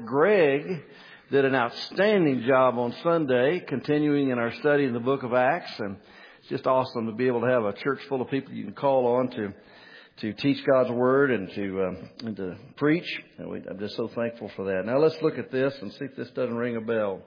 Greg did an outstanding job on Sunday, continuing in our study in the book of Acts. And it's just awesome to be able to have a church full of people you can call on to teach God's Word and to preach. And I'm just so thankful for that. Now let's look at this and see if this doesn't ring a bell.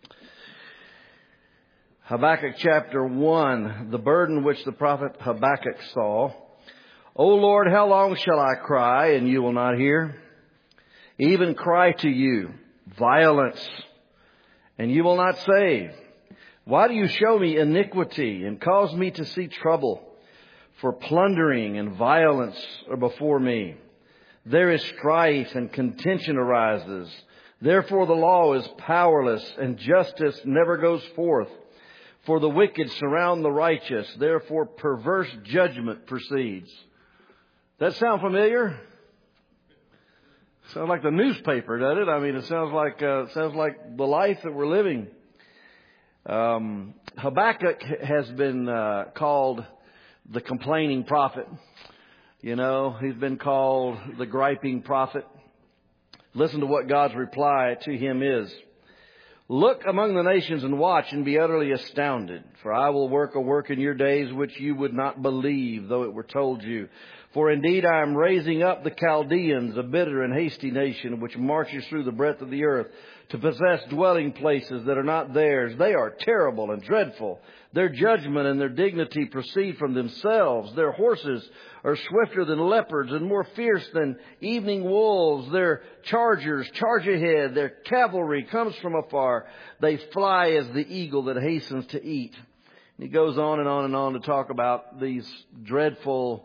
Habakkuk chapter 1, the burden which the prophet Habakkuk saw. O Lord, how long shall I cry and you will not hear? Even cry to you, violence, and you will not save. Why do you show me iniquity and cause me to see trouble? For plundering and violence are before me. There is strife and contention arises. Therefore the law is powerless and justice never goes forth. For the wicked surround the righteous. Therefore perverse judgment proceeds. Does that sound familiar? Sounds like the newspaper, doesn't it? I mean, it sounds like the life that we're living. Habakkuk has been called the complaining prophet. You know, he's been called the griping prophet. Listen to what God's reply to him is. Look among the nations and watch and be utterly astounded. For I will work a work in your days which you would not believe, though it were told you. For indeed I am raising up the Chaldeans, a bitter and hasty nation, which marches through the breadth of the earth, to possess dwelling places that are not theirs. They are terrible and dreadful. Their judgment and their dignity proceed from themselves. Their horses are swifter than leopards and more fierce than evening wolves. Their chargers charge ahead. Their cavalry comes from afar. They fly as the eagle that hastens to eat. And he goes on and on and on to talk about these dreadful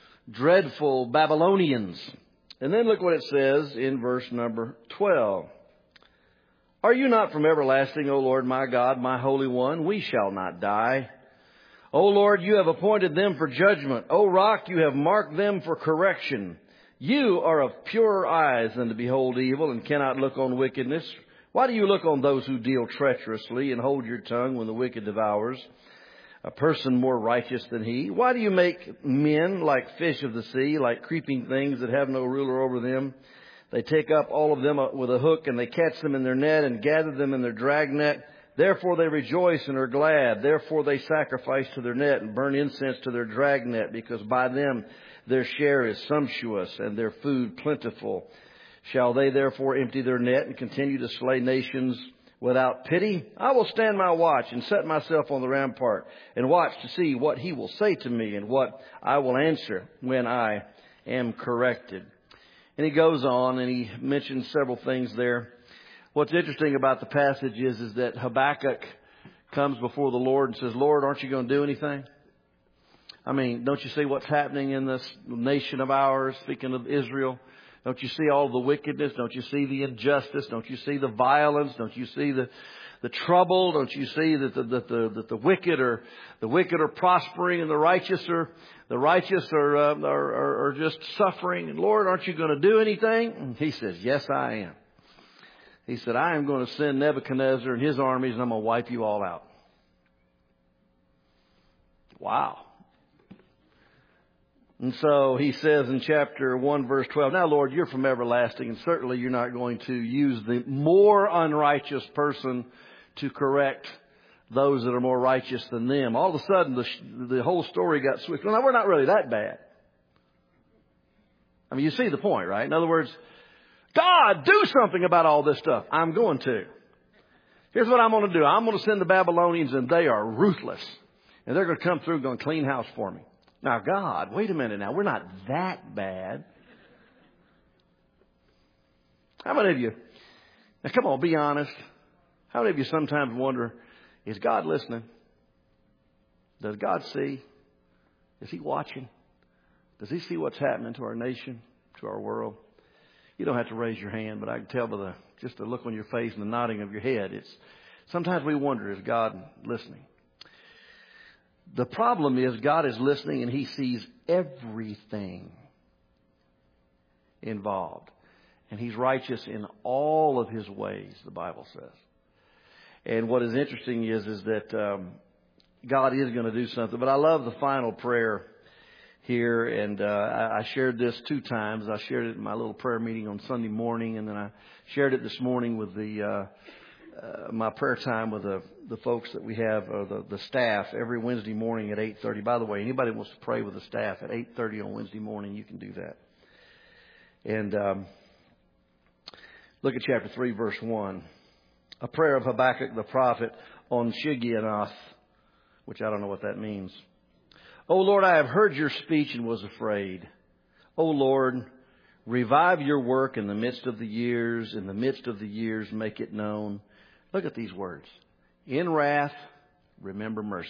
Babylonians. And then look what it says in verse number 12. Are you not from everlasting, O Lord, my God, my Holy One? We shall not die. O Lord, you have appointed them for judgment. O Rock, you have marked them for correction. You are of purer eyes than to behold evil and cannot look on wickedness. Why do you look on those who deal treacherously and hold your tongue when the wicked devours a person more righteous than he? Why do you make men like fish of the sea, like creeping things that have no ruler over them? They take up all of them with a hook, and they catch them in their net and gather them in their dragnet. Therefore they rejoice and are glad. Therefore they sacrifice to their net and burn incense to their dragnet, because by them their share is sumptuous and their food plentiful. Shall they therefore empty their net and continue to slay nations without pity? I will stand my watch and set myself on the rampart and watch to see what he will say to me and what I will answer when I am corrected. And he goes on and he mentions several things there. What's interesting about the passage is that Habakkuk comes before the Lord and says, Lord, aren't you going to do anything? I mean, don't you see what's happening in this nation of ours, speaking of Israel? Don't you see all the wickedness? Don't you see the injustice? Don't you see the violence? Don't you see the trouble? Don't you see that the wicked are prospering and the righteous are just suffering? And Lord, aren't you going to do anything? And he says, yes, I am. He said, I am going to send Nebuchadnezzar and his armies, and I'm going to wipe you all out. Wow. And so he says in chapter 1, verse 12, now, Lord, you're from everlasting, and certainly you're not going to use the more unrighteous person to correct those that are more righteous than them. All of a sudden, the whole story got switched. Well, now, we're not really that bad. I mean, you see the point, right? In other words, God, do something about all this stuff. I'm going to. Here's what I'm going to do. I'm going to send the Babylonians, and they are ruthless. And they're going to come through and going to clean house for me. Now, God, wait a minute now. We're not that bad. How many of you, now come on, be honest. How many of you sometimes wonder, is God listening? Does God see? Is He watching? Does He see what's happening to our nation, to our world? You don't have to raise your hand, but I can tell by just the look on your face and the nodding of your head. Sometimes we wonder, is God listening? The problem is God is listening and He sees everything involved. And He's righteous in all of His ways, the Bible says. And what is interesting is that God is going to do something. But I love the final prayer here, and I shared this 2 times. I shared it in my little prayer meeting on Sunday morning, and then I shared it this morning with my prayer time with the folks that we have, the staff, every Wednesday morning at 8:30. By the way, anybody who wants to pray with the staff at 8:30 on Wednesday morning, you can do that. And look at chapter 3, verse 1. A prayer of Habakkuk the prophet on Shigionoth, which I don't know what that means. O Lord, I have heard your speech and was afraid. O Lord, revive your work in the midst of the years. In the midst of the years, make it known. Look at these words. In wrath, remember mercy.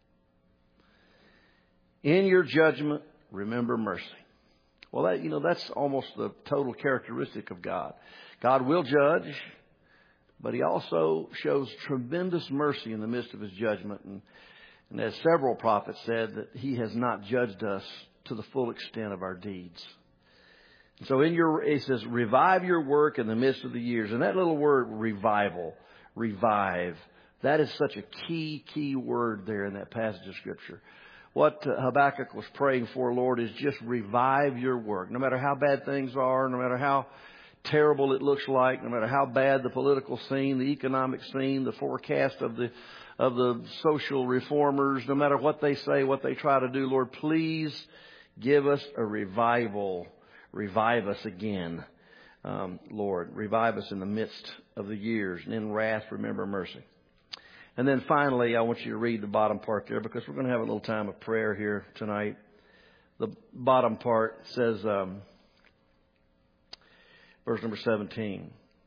In your judgment, remember mercy. Well, that's almost the total characteristic of God. God will judge, but He also shows tremendous mercy in the midst of His judgment. And as several prophets said, that He has not judged us to the full extent of our deeds. And so it says, revive your work in the midst of the years. And that little word, revival, revive, that is such a key word there in that passage of Scripture. What Habakkuk was praying for, Lord, is just revive your work. No matter how bad things are, no matter how terrible it looks like, no matter how bad the political scene, the economic scene, the forecast of the social reformers, no matter what they say, what they try to do, Lord, please give us a revival. Revive us again, Lord. Revive us in the midst of the years. And in wrath, remember mercy. And then finally, I want you to read the bottom part there, because we're going to have a little time of prayer here tonight. The bottom part says, verse number 17.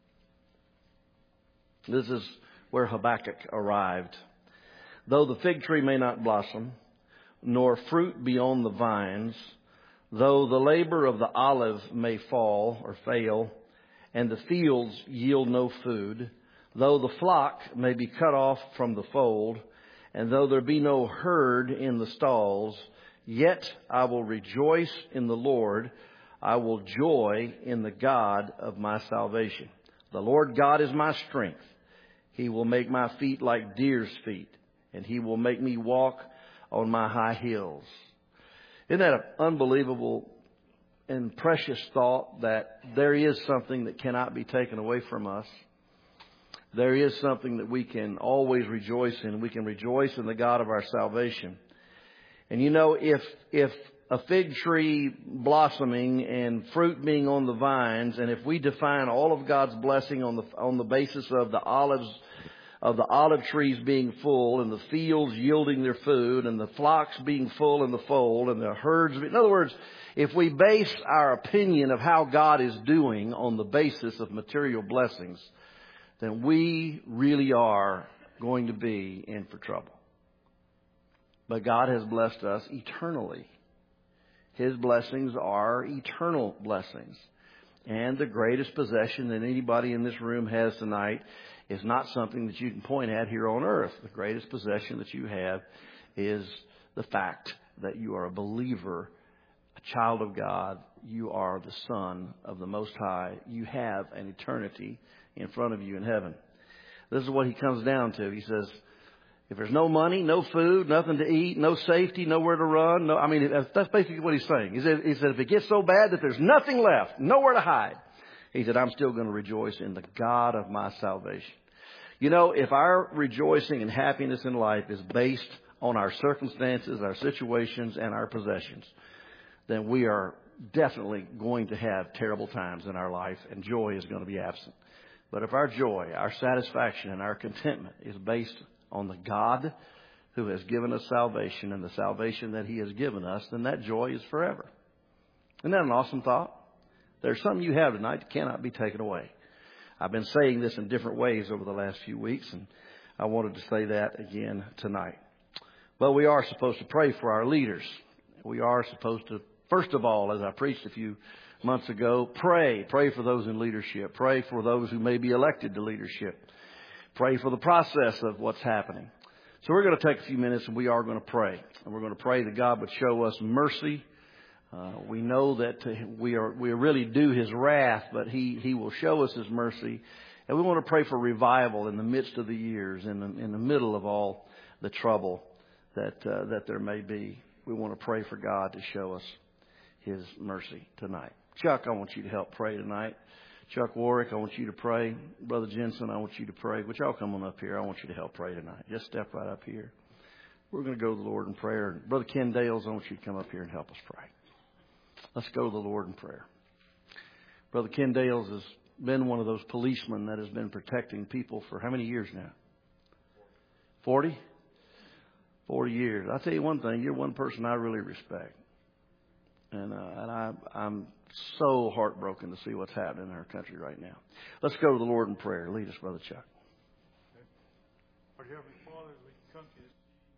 This is where Habakkuk arrived. Though the fig tree may not blossom, nor fruit be on the vines, though the labor of the olive may fall or fail, and the fields yield no food, though the flock may be cut off from the fold, and though there be no herd in the stalls, yet I will rejoice in the Lord. I will joy in the God of my salvation. The Lord God is my strength. He will make my feet like deer's feet, and He will make me walk on my high hills. Isn't that an unbelievable and precious thought, that there is something that cannot be taken away from us? There is something that we can always rejoice in. We can rejoice in the God of our salvation. And if a fig tree blossoming and fruit being on the vines, and if we define all of God's blessing on the basis of the olive trees being full, and the fields yielding their food, and the flocks being full in the fold, and the herds, in other words, if we base our opinion of how God is doing on the basis of material blessings, then we really are going to be in for trouble. But God has blessed us eternally. His blessings are eternal blessings. And the greatest possession that anybody in this room has tonight is not something that you can point at here on earth. The greatest possession that you have is the fact that you are a believer, a child of God. You are the Son of the Most High. You have an eternity in front of you in heaven. This is what he comes down to. He says, if there's no money, no food, nothing to eat, no safety, nowhere to run, that's basically what he's saying. He said, if it gets so bad that there's nothing left, nowhere to hide, he said, I'm still going to rejoice in the God of my salvation. If our rejoicing and happiness in life is based on our circumstances, our situations, and our possessions, then we are definitely going to have terrible times in our life, and joy is going to be absent. But if our joy, our satisfaction, and our contentment is based on the God who has given us salvation and the salvation that He has given us, then that joy is forever. Isn't that an awesome thought? There's something you have tonight that cannot be taken away. I've been saying this in different ways over the last few weeks, and I wanted to say that again tonight. Well, we are supposed to pray for our leaders. We are supposed to, first of all, as I preached a few months ago, pray for those in leadership. Pray for those who may be elected to leadership. Pray for the process of what's happening. So we're going to take a few minutes and we are going to pray. And we're going to pray that God would show us mercy. We know that we really due His wrath, but He will show us His mercy. And we want to pray for revival in the midst of the years, in the middle of all the trouble that there may be. we want to pray for God to show us His mercy tonight. Chuck, I want you to help pray tonight. Chuck Warwick, I want you to pray. Brother Jensen, I want you to pray. Would y'all come on up here? I want you to help pray tonight. Just step right up here. We're going to go to the Lord in prayer. Brother Ken Dales, I want you to come up here and help us pray. Let's go to the Lord in prayer. Brother Ken Dales has been one of those policemen that has been protecting people for how many years now? 40? 40 years. I'll tell you one thing. You're one person I really respect. And I'm so heartbroken to see what's happening in our country right now. Let's go to the Lord in prayer. Lead us, Brother Chuck. Our Heavenly Father, as we come to this,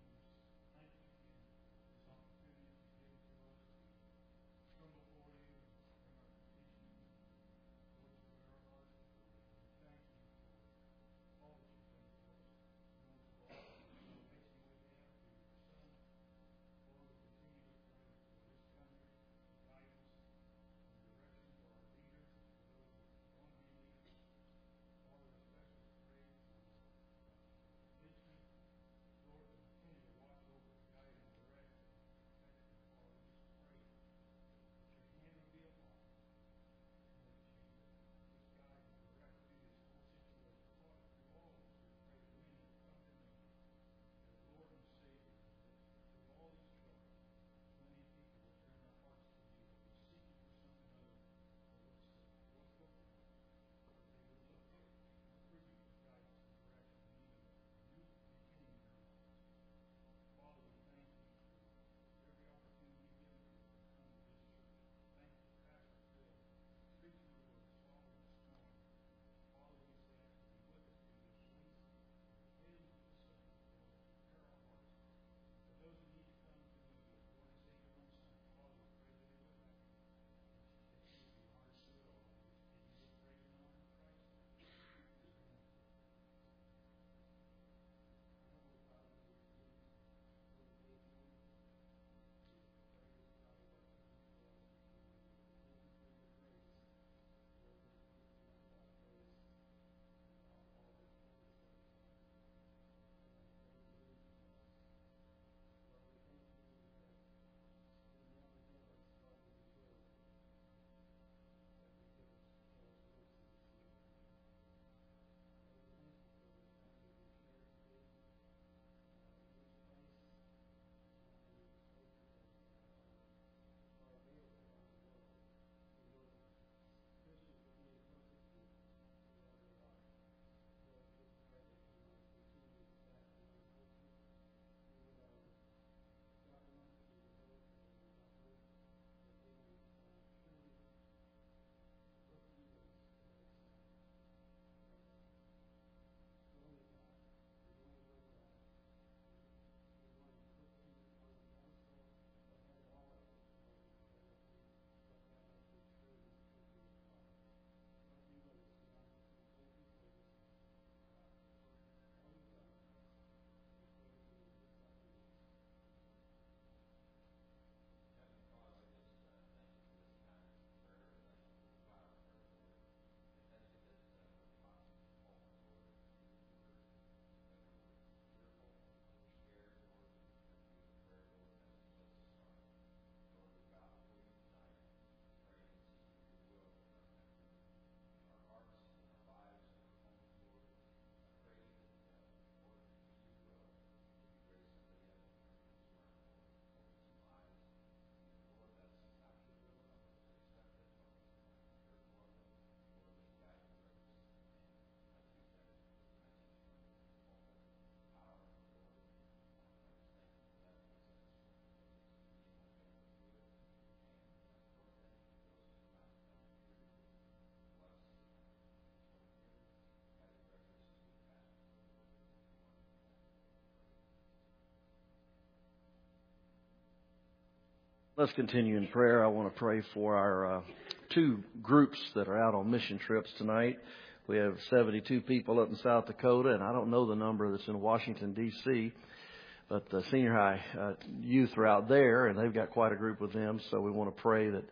Let's continue in prayer. I want to pray for our two groups that are out on mission trips tonight. We have 72 people up in South Dakota, and I don't know the number that's in Washington, D.C., but the senior high youth are out there, and they've got quite a group with them. So we want to pray that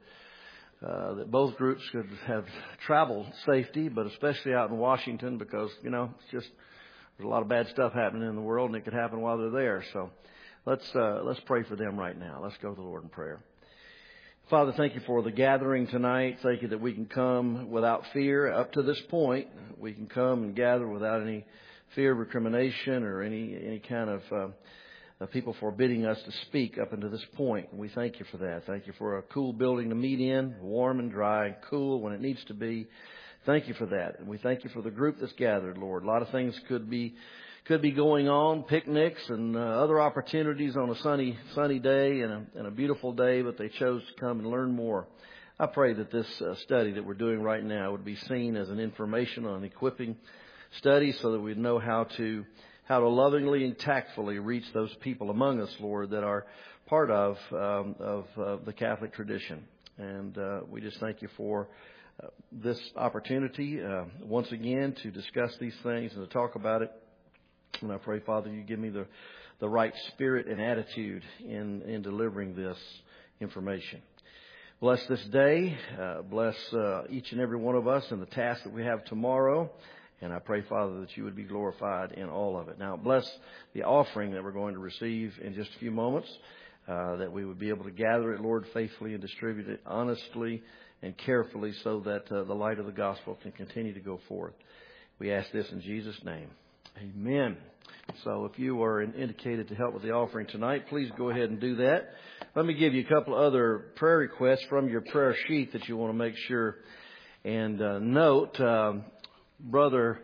that both groups could have travel safety, but especially out in Washington, because, it's just there's a lot of bad stuff happening in the world, and it could happen while they're there. So Let's pray for them right now. Let's go to the Lord in prayer. Father, thank you for the gathering tonight. Thank you that we can come without fear. Up to this point, we can come and gather without any fear of recrimination or any kind of people forbidding us to speak up until this point. And we thank you for that. Thank you for a cool building to meet in, warm and dry, and cool when it needs to be. Thank you for that. And we thank you for the group that's gathered, Lord. A lot of things could be going on, picnics and other opportunities on a sunny day and a beautiful day, but they chose to come and learn more. I pray that this study that we're doing right now would be seen as an informational and equipping study so that we'd know how to lovingly and tactfully reach those people among us, Lord, that are part of the Catholic tradition. And we just thank you for this opportunity once again to discuss these things and to talk about it. And I pray, Father, you give me the right spirit and attitude in delivering this information. Bless this day. Bless each and every one of us in the task that we have tomorrow. And I pray, Father, that you would be glorified in all of it. Now, bless the offering that we're going to receive in just a few moments, that we would be able to gather it, Lord, faithfully and distribute it honestly and carefully so that the light of the gospel can continue to go forth. We ask this in Jesus' name. Amen. So if you are indicated to help with the offering tonight, please go ahead and do that. Let me give you a couple other prayer requests from your prayer sheet that you want to make sure and note. Brother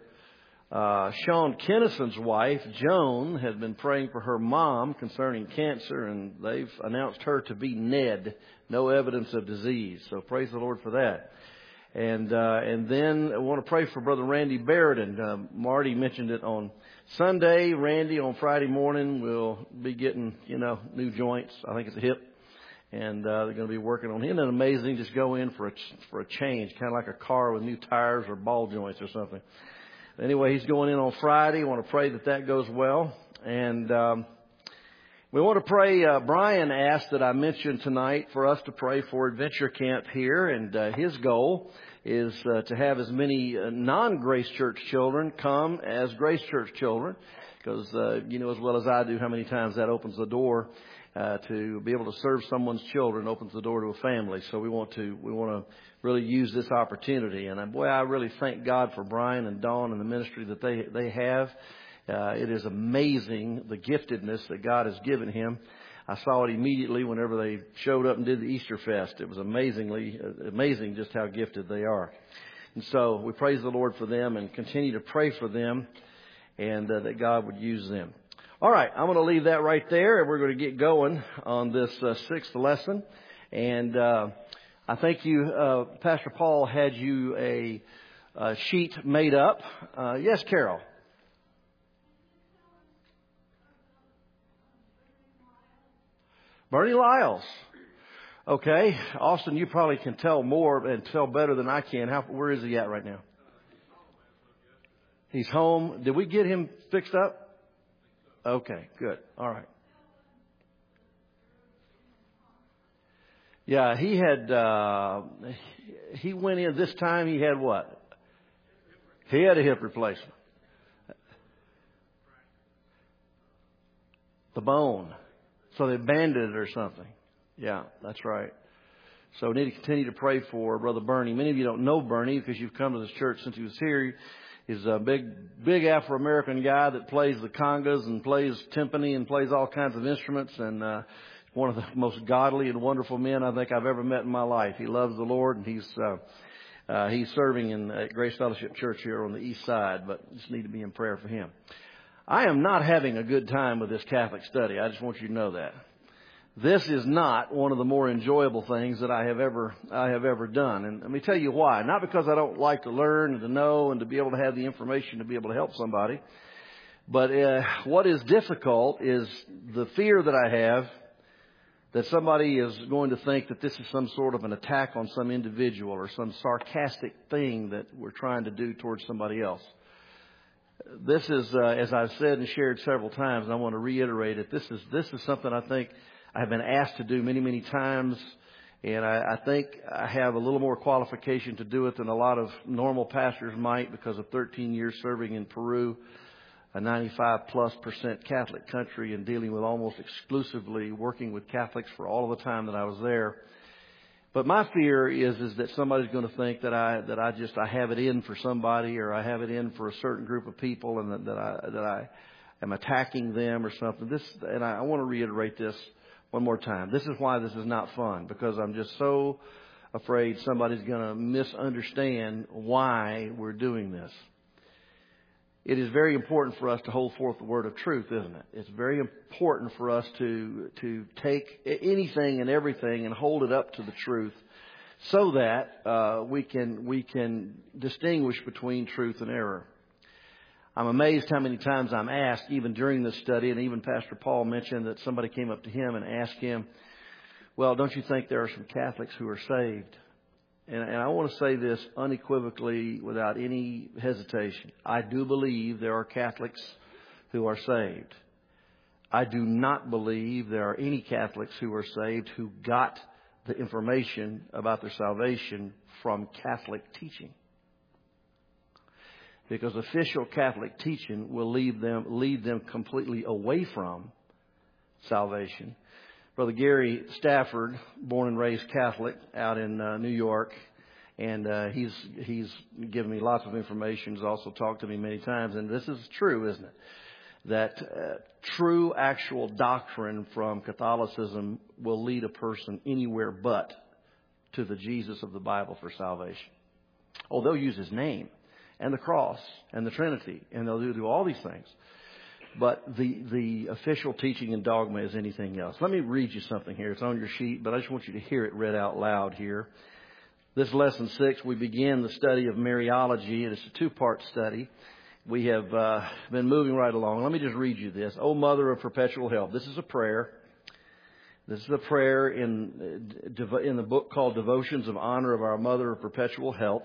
Sean Kennison's wife, Joan, had been praying for her mom concerning cancer, and they've announced her to be Ned, no evidence of disease. So praise the Lord for that. And then I want to pray for Brother Randy Barrett. And Marty mentioned it on Sunday. Randy on Friday morning will be getting, new joints. I think it's a hip. And they're going to be working on him. Isn't it amazing? Just go in for a change, kind of like a car with new tires or ball joints or something. Anyway, he's going in on Friday. I want to pray that goes well. And we want to pray. Brian asked that I mention tonight for us to pray for Adventure Camp here. And his goal is to have as many non-Grace Church children come as Grace Church children. Because you know as well as I do how many times that opens the door to be able to serve someone's children, opens the door to a family. So we want to really use this opportunity. And boy, I really thank God for Brian and Dawn and the ministry that they have. It is amazing the giftedness that God has given him. I saw it immediately whenever they showed up and did the Easter Fest. It was amazing just how gifted they are. And so we praise the Lord for them and continue to pray for them and that God would use them. All right, I'm going to leave that right there, and we're going to get going on this sixth lesson. And I think Pastor Paul had you a sheet made up. Yes, Carol. Bernie Lyles. Okay. Austin, you probably can tell more and tell better than I can. Where is he at right now? He's home. Did we get him fixed up? Okay, good. All right. Yeah, he went in this time. He had what? He had a hip replacement. The bone. So they banded it or something. Yeah, that's right. So we need to continue to pray for Brother Bernie. Many of you don't know Bernie because you've come to this church since he was here. He's a big Afro-American guy that plays the congas and plays timpani and plays all kinds of instruments, and one of the most godly and wonderful men I think I've ever met in my life. He loves the Lord, and he's serving at Grace Fellowship Church here on the east side, but just need to be in prayer for him. I am not having a good time with this Catholic study. I just want you to know that. This is not one of the more enjoyable things that I have ever done. And let me tell you why. Not because I don't like to learn and to know and to be able to have the information to be able to help somebody. But what is difficult is the fear that I have that somebody is going to think that this is some sort of an attack on some individual or some sarcastic thing that we're trying to do towards somebody else. This is, as I've said and shared several times, and I want to reiterate it, this is something I think I have been asked to do many, many times, and I think I have a little more qualification to do it than a lot of normal pastors might because of 13 years serving in Peru. a 95+% Catholic country and dealing with almost exclusively working with Catholics for all of the time that I was there. But my fear is that somebody's going to think that I have it in for somebody, or I have it in for a certain group of people, and that I am attacking them or something. And I want to reiterate this one more time. This is why this is not fun, because I'm just so afraid somebody's going to misunderstand why we're doing this. It is very important for us to hold forth the word of truth, isn't it? It's very important for us to take anything and everything and hold it up to the truth, so that we can distinguish between truth and error. I'm amazed how many times I'm asked, even during this study, and even Pastor Paul mentioned that somebody came up to him and asked him, "Well, don't you think there are some Catholics who are saved?" And I want to say this unequivocally, without any hesitation. I do believe there are Catholics who are saved. I do not believe there are any Catholics who are saved who got the information about their salvation from Catholic teaching. Because official Catholic teaching will lead them completely away from salvation. Brother Gary Stafford, born and raised Catholic out in New York, and he's given me lots of information. He's also talked to me many times, and this is true, isn't it? That true actual doctrine from Catholicism will lead a person anywhere but to the Jesus of the Bible for salvation. Oh, they'll use His name and the cross and the Trinity, and they'll do all these things. But the official teaching and dogma is anything else. Let me read you something here. It's on your sheet, but I just want you to hear it read out loud here. This lesson 6, we begin the study of Mariology, and it's a 2-part study. We have been moving right along. Let me just read you this. O Mother of Perpetual Help. This is a prayer. This is a prayer in the book called Devotions of Honor of Our Mother of Perpetual Help.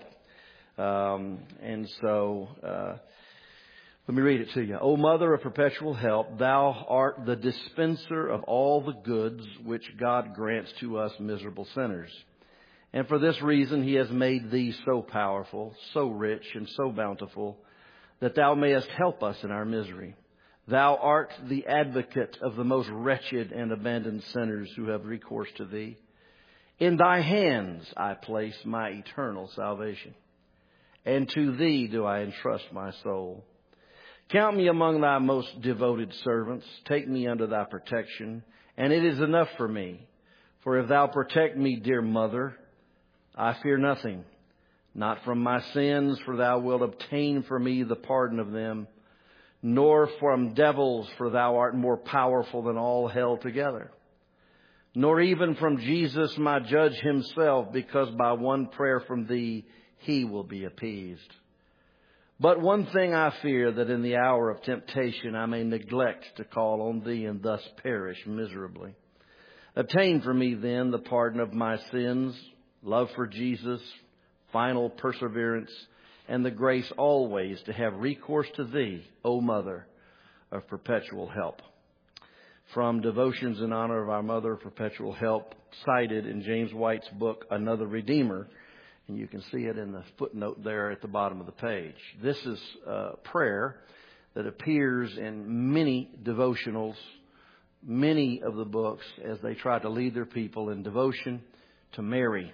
Let me read it to you. O Mother of Perpetual Help, Thou art the dispenser of all the goods which God grants to us miserable sinners. And for this reason He has made Thee so powerful, so rich, and so bountiful, that Thou mayest help us in our misery. Thou art the advocate of the most wretched and abandoned sinners who have recourse to Thee. In Thy hands I place my eternal salvation, and to Thee do I entrust my soul. Count me among Thy most devoted servants. Take me under Thy protection, and it is enough for me. For if Thou protect me, dear Mother, I fear nothing, not from my sins, for Thou wilt obtain for me the pardon of them, nor from devils, for Thou art more powerful than all hell together, nor even from Jesus, my judge Himself, because by one prayer from Thee He will be appeased. But one thing I fear, that in the hour of temptation I may neglect to call on Thee and thus perish miserably. Obtain for me then the pardon of my sins, love for Jesus, final perseverance, and the grace always to have recourse to Thee, O Mother of Perpetual Help. From Devotions in Honor of Our Mother of Perpetual Help, cited in James White's book, Another Redeemer. And you can see it in the footnote there at the bottom of the page. This is a prayer that appears in many devotionals, many of the books, as they try to lead their people in devotion to Mary.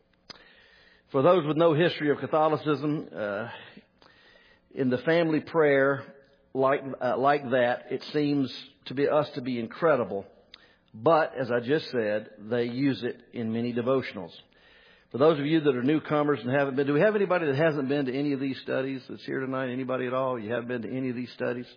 For those with no history of Catholicism, in the family prayer like that, it seems to be incredible. But, as I just said, they use it in many devotionals. For those of you that are newcomers and haven't been, do we have anybody that hasn't been to any of these studies that's here tonight? Anybody at all? You haven't been to any of these studies?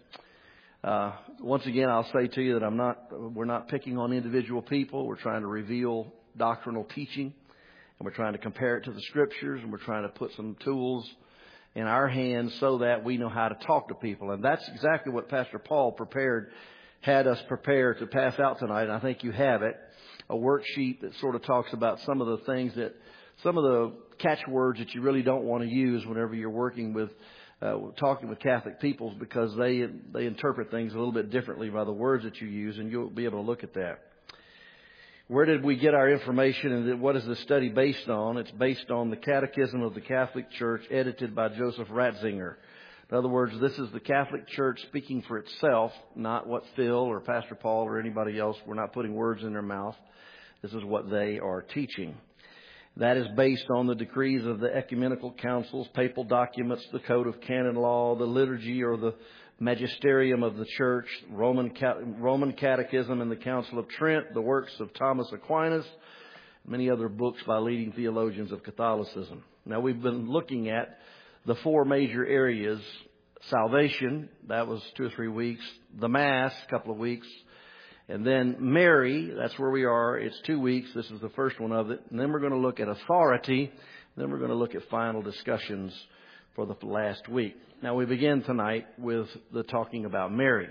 Once again, I'll say to you that we're not picking on individual people. We're trying to reveal doctrinal teaching, and we're trying to compare it to the Scriptures, and we're trying to put some tools in our hands so that we know how to talk to people. And that's exactly what Pastor Paul had us prepare to pass out tonight. And I think you have it, a worksheet that sort of talks about some of the catchwords that you really don't want to use whenever you're working with, talking with Catholic peoples, because they interpret things a little bit differently by the words that you use, and you'll be able to look at that. Where did we get our information, and what is the study based on? It's based on the Catechism of the Catholic Church, edited by Joseph Ratzinger. In other words, this is the Catholic Church speaking for itself, not what Phil or Pastor Paul or anybody else. We're not putting words in their mouth. This is what they are teaching. That is based on the decrees of the ecumenical councils, papal documents, the code of canon law, the liturgy or the magisterium of the church, Roman Catechism and the Council of Trent, the works of Thomas Aquinas, many other books by leading theologians of Catholicism. Now, we've been looking at the four major areas: salvation, that was 2 or 3 weeks; the Mass, a couple of weeks; and then Mary, that's where we are. It's 2 weeks. This is the first one of it. And then we're going to look at authority. Then we're going to look at final discussions for the last week. Now, we begin tonight with the talking about Mary.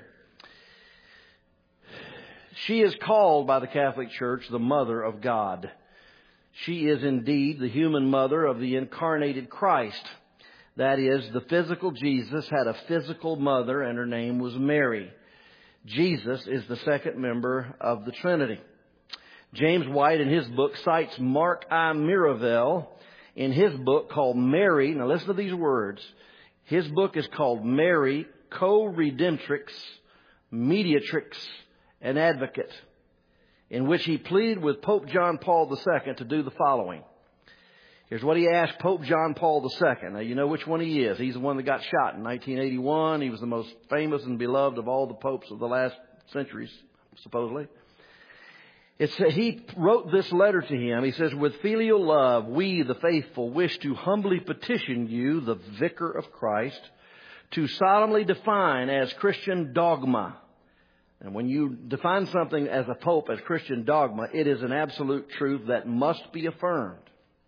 She is called by the Catholic Church the Mother of God. She is indeed the human mother of the incarnated Christ. That is, the physical Jesus had a physical mother, and her name was Mary. Jesus is the second member of the Trinity. James White, in his book, cites Mark I. Mirabel in his book called Mary. Now listen to these words. His book is called Mary, Co-Redemptrix, Mediatrix, and Advocate, in which he pleaded with Pope John Paul II to do the following. Here's what he asked Pope John Paul II. Now, you know which one he is. He's the one that got shot in 1981. He was the most famous and beloved of all the popes of the last centuries, supposedly. He wrote this letter to him. He says, "With filial love, we, the faithful, wish to humbly petition you, the Vicar of Christ, to solemnly define as Christian dogma." And when you define something as a pope as Christian dogma, it is an absolute truth that must be affirmed.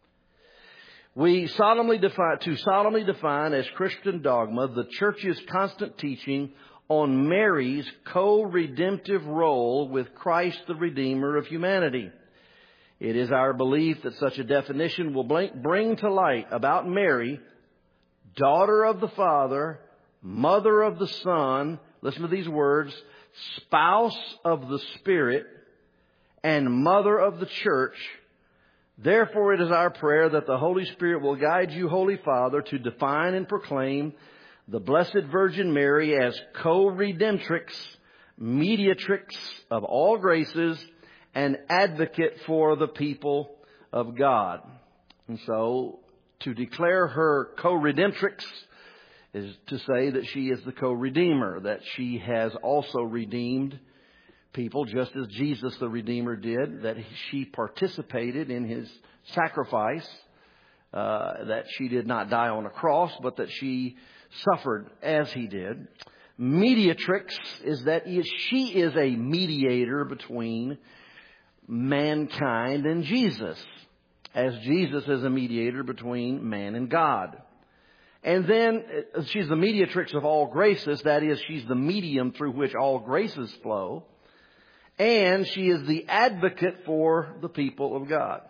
We solemnly define as Christian dogma the Church's constant teaching on Mary's co-redemptive role with Christ, the Redeemer of humanity. It is our belief that such a definition will bring to light about Mary, daughter of the Father, mother of the Son, listen to these words, spouse of the Spirit, and mother of the Church. Therefore, it is our prayer that the Holy Spirit will guide you, Holy Father, to define and proclaim the Blessed Virgin Mary as co-redemptrix, mediatrix of all graces, and advocate for the people of God. And so, to declare her co-redemptrix is to say that she is the co-redeemer, that she has also redeemed people just as Jesus the Redeemer did, that she participated in his sacrifice, that she did not die on a cross, but that she suffered as he did. Mediatrix is that she is a mediator between mankind and Jesus, as Jesus is a mediator between man and God. And then she's the mediatrix of all graces, that is, she's the medium through which all graces flow. And she is the advocate for the people of God.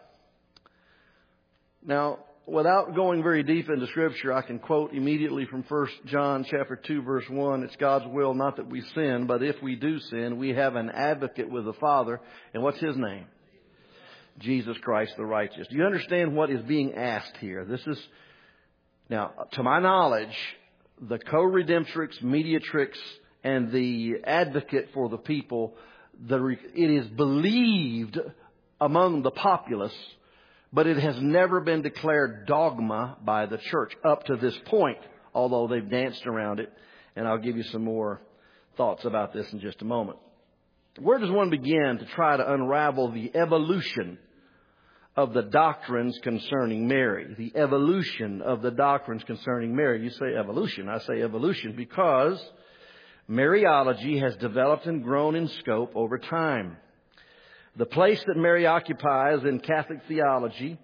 Now, without going very deep into Scripture, I can quote immediately from 1 John chapter 2, verse 1. It's God's will not that we sin, but if we do sin, we have an advocate with the Father. And what's his name? Jesus Christ the righteous. Do you understand what is being asked here? Now, to my knowledge, the co-redemptrix, mediatrix, and the advocate for the people, it is believed among the populace, but it has never been declared dogma by the church up to this point, although they've danced around it. And I'll give you some more thoughts about this in just a moment. Where does one begin to try to unravel the evolution of the doctrines concerning Mary? The evolution of the doctrines concerning Mary. You say evolution. I say evolution because Mariology has developed and grown in scope over time. The place that Mary occupies in Catholic theology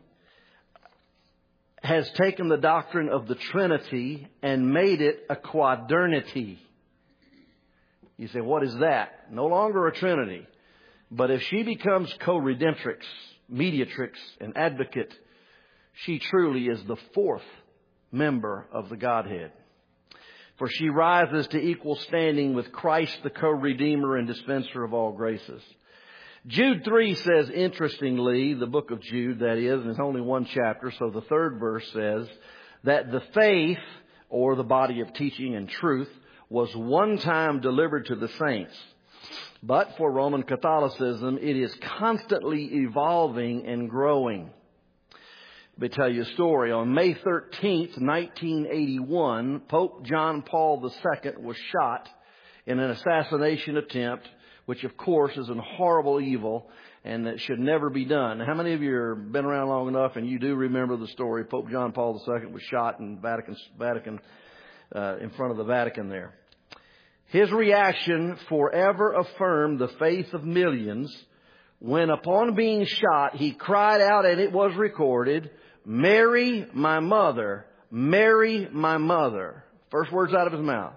has taken the doctrine of the Trinity and made it a quadernity. You say, what is that? No longer a Trinity. But if she becomes co-redemptrix, mediatrix, and advocate, she truly is the fourth member of the Godhead. For she rises to equal standing with Christ, the co-redeemer and dispenser of all graces. Jude 3 says, interestingly, the book of Jude, that is, and it's only one chapter, so the third verse says that the faith or the body of teaching and truth, was one time delivered to the saints. But for Roman Catholicism, it is constantly evolving and growing. Let me tell you a story. On May 13th, 1981, Pope John Paul II was shot in an assassination attempt, which of course is a horrible evil and that should never be done. How many of you have been around long enough and you do remember the story? Pope John Paul II was shot in Vatican in front of the Vatican there. His reaction forever affirmed the faith of millions when, upon being shot, he cried out, and it was recorded, "Mary, my mother, Mary, my mother." First words out of his mouth.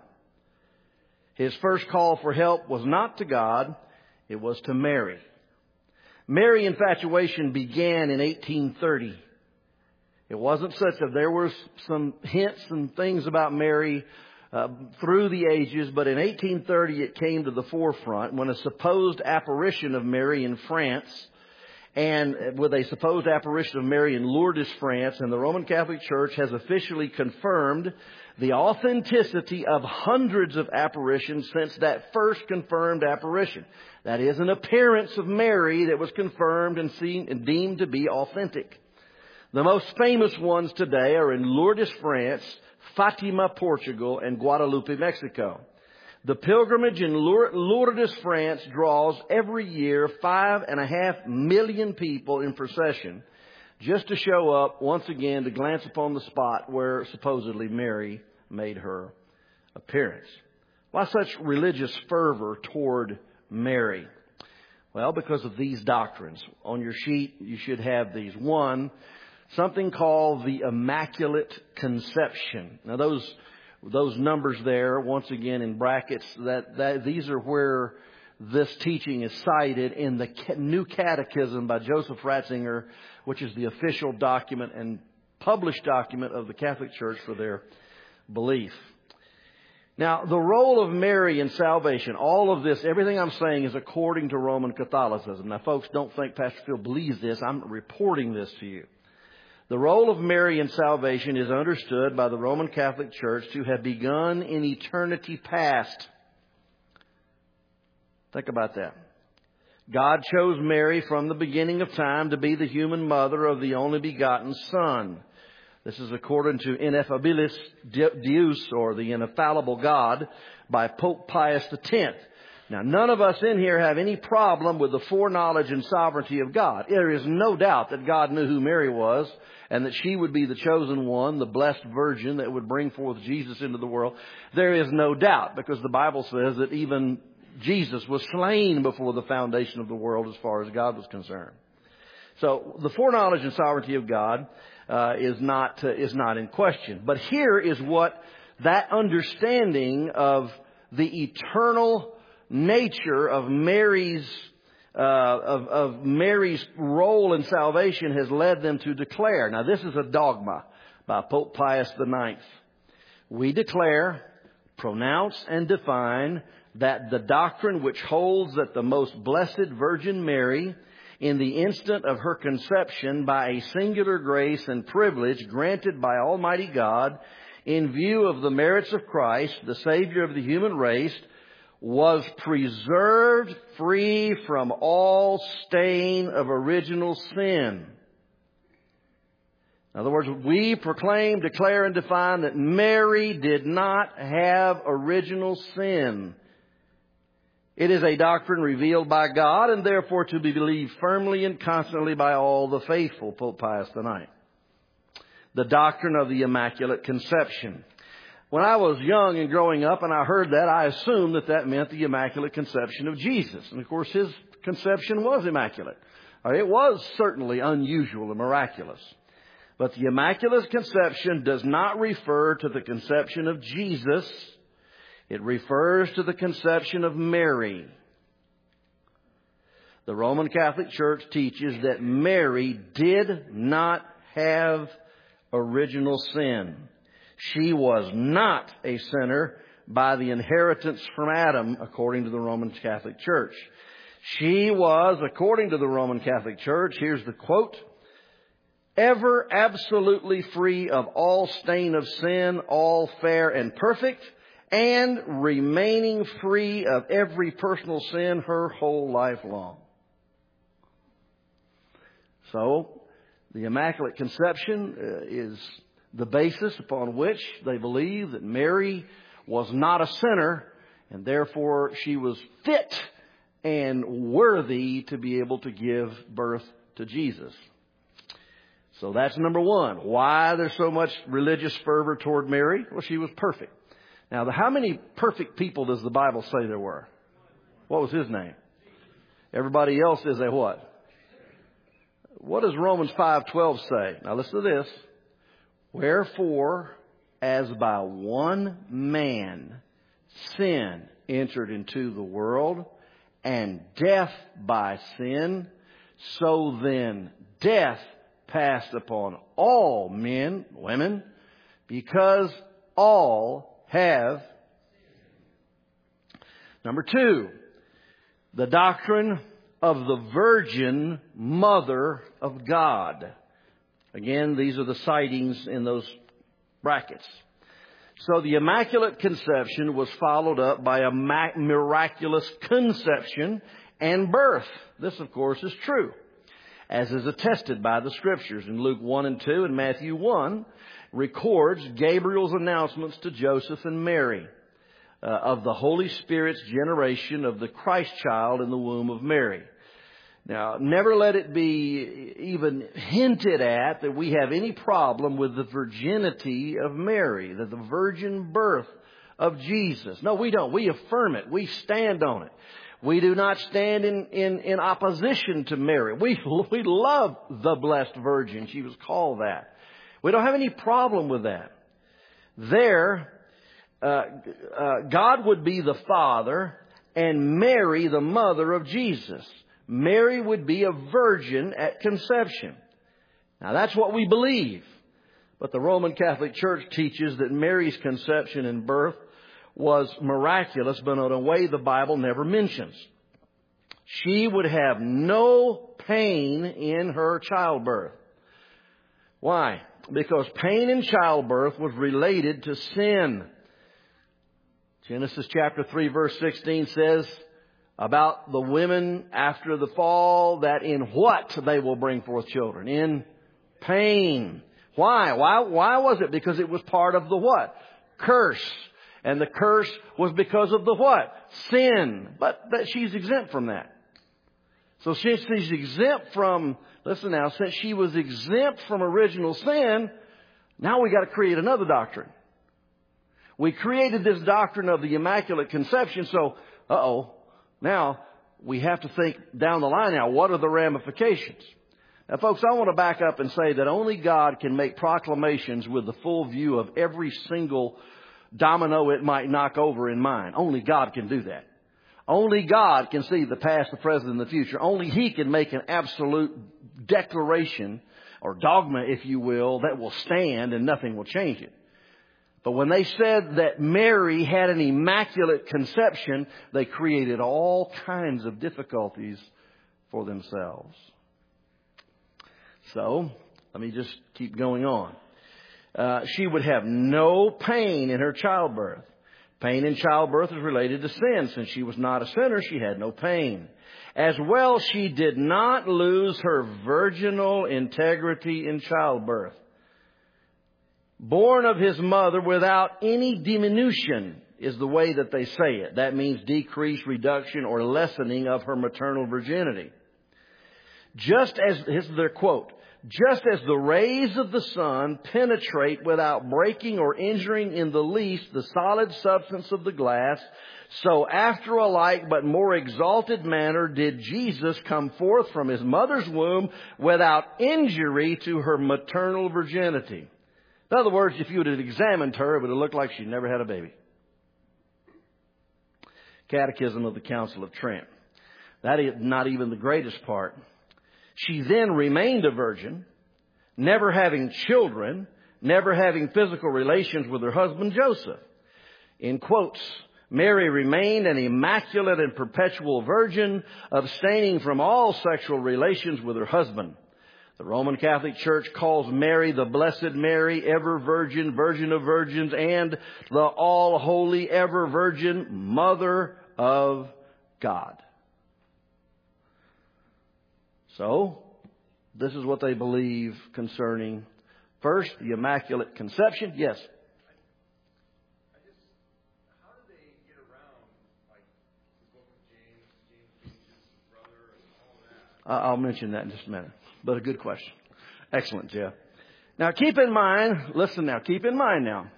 His first call for help was not to God, it was to Mary. Mary infatuation began in 1830. It wasn't such that there were some hints and things about Mary through the ages, but in 1830 it came to the forefront when a supposed apparition of Mary in France, and with a supposed apparition of Mary in Lourdes, France, and the Roman Catholic Church has officially confirmed the authenticity of hundreds of apparitions since that first confirmed apparition. That is, an appearance of Mary that was confirmed and seen and deemed to be authentic. The most famous ones today are in Lourdes, France, Fatima, Portugal, and Guadalupe, Mexico. The pilgrimage in Lourdes, France draws every year 5.5 million people in procession just to show up once again to glance upon the spot where supposedly Mary made her appearance. Why such religious fervor toward Mary? Well, because of these doctrines. On your sheet, you should have these. One, something called the Immaculate Conception. Now, those numbers there, once again in brackets, that these are where this teaching is cited in the New Catechism by Joseph Ratzinger, which is the official document and published document of the Catholic Church for their belief. Now, the role of Mary in salvation, all of this, everything I'm saying is according to Roman Catholicism. Now, folks, don't think Pastor Phil believes this. I'm reporting this to you. The role of Mary in salvation is understood by the Roman Catholic Church to have begun in eternity past. Think about that. God chose Mary from the beginning of time to be the human mother of the only begotten Son. This is according to Ineffabilis Deus, or the Infallible God, by Pope Pius X. Now, none of us in here have any problem with the foreknowledge and sovereignty of God. There is no doubt that God knew who Mary was and that she would be the chosen one, the blessed virgin that would bring forth Jesus into the world. There is no doubt, because the Bible says that even Jesus was slain before the foundation of the world as far as God was concerned. So the foreknowledge and sovereignty of God is not in question. But here is what that understanding of the eternal nature of Mary's role in salvation has led them to declare. Now, this is a dogma by Pope Pius IX. We declare, pronounce, and define that the doctrine which holds that the most blessed Virgin Mary, in the instant of her conception by a singular grace and privilege granted by Almighty God, in view of the merits of Christ, the Savior of the human race, was preserved free from all stain of original sin. In other words, we proclaim, declare, and define that Mary did not have original sin. It is a doctrine revealed by God and therefore to be believed firmly and constantly by all the faithful, Pope Pius IX. The doctrine of the Immaculate Conception. When I was young and growing up and I heard that, I assumed that meant the Immaculate Conception of Jesus. And of course, His conception was immaculate. It was certainly unusual and miraculous. But the Immaculate Conception does not refer to the conception of Jesus. It refers to the conception of Mary. The Roman Catholic Church teaches that Mary did not have original sin. She was not a sinner by the inheritance from Adam, according to the Roman Catholic Church. She was, according to the Roman Catholic Church, here's the quote, ever absolutely free of all stain of sin, all fair and perfect, and remaining free of every personal sin her whole life long. So, the Immaculate Conception is the basis upon which they believe that Mary was not a sinner, and therefore she was fit and worthy to be able to give birth to Jesus. So that's number one. Why there's so much religious fervor toward Mary? Well, she was perfect. Now, how many perfect people does the Bible say there were? What was his name? Everybody else is a what? What does Romans 5:12 say? Now listen to this. Wherefore, as by one man sin entered into the world, and death by sin, so then death passed upon all men, women, because all have. Number two, the doctrine of the Virgin Mother of God. Again, these are the citings in those brackets. So the Immaculate Conception was followed up by a miraculous conception and birth. This, of course, is true, as is attested by the Scriptures. In Luke 1 and 2 and Matthew 1 records Gabriel's announcements to Joseph and Mary of the Holy Spirit's generation of the Christ child in the womb of Mary. Now, never let it be even hinted at that we have any problem with the virginity of Mary, that the virgin birth of Jesus. No, we don't. We affirm it. We stand on it. We do not stand in opposition to Mary. We love the Blessed Virgin. She was called that. We don't have any problem with that. God would be the Father and Mary the mother of Jesus. Mary would be a virgin at conception. Now that's what we believe. But the Roman Catholic Church teaches that Mary's conception and birth was miraculous, but in a way the Bible never mentions. She would have no pain in her childbirth. Why? Because pain in childbirth was related to sin. Genesis chapter 3 verse 16 says about the women after the fall that in what they will bring forth children? In pain. Why? Why was it? Because it was part of the what? Curse. And the curse was because of the what? Sin. But she's exempt from that. So since she's exempt from, listen now, since she was exempt from original sin, now we got to create another doctrine. We created this doctrine of the Immaculate Conception, so, now we have to think down the line now, what are the ramifications? Now folks, I want to back up and say that only God can make proclamations with the full view of every single domino it might knock over in mind. Only God can do that. Only God can see the past, the present, and the future. Only He can make an absolute declaration or dogma, if you will, that will stand and nothing will change it. But when they said that Mary had an immaculate conception, they created all kinds of difficulties for themselves. So, let me just keep going on. She would have no pain in her childbirth. Pain in childbirth is related to sin. Since she was not a sinner, she had no pain. As well, she did not lose her virginal integrity in childbirth. Born of his mother without any diminution is the way that they say it. That means decrease, reduction, or lessening of her maternal virginity. Just as, here's their quote, just as the rays of the sun penetrate without breaking or injuring in the least the solid substance of the glass, so after a like but more exalted manner did Jesus come forth from his mother's womb without injury to her maternal virginity. In other words, if you would have examined her, it would have looked like she never had a baby. Catechism of the Council of Trent. That is not even the greatest part. She then remained a virgin, never having children, never having physical relations with her husband Joseph. In quotes, Mary remained an immaculate and perpetual virgin, abstaining from all sexual relations with her husband. The Roman Catholic Church calls Mary the Blessed Mary, ever Virgin, Virgin of Virgins, and the All Holy, ever Virgin, Mother of God. So, this is what they believe concerning, first, the Immaculate Conception. Yes? How do they get around, like, the book of James teaches brother, and all that? I'll mention that in just a minute. But a good question. Excellent, Jeff. Now, keep in mind now.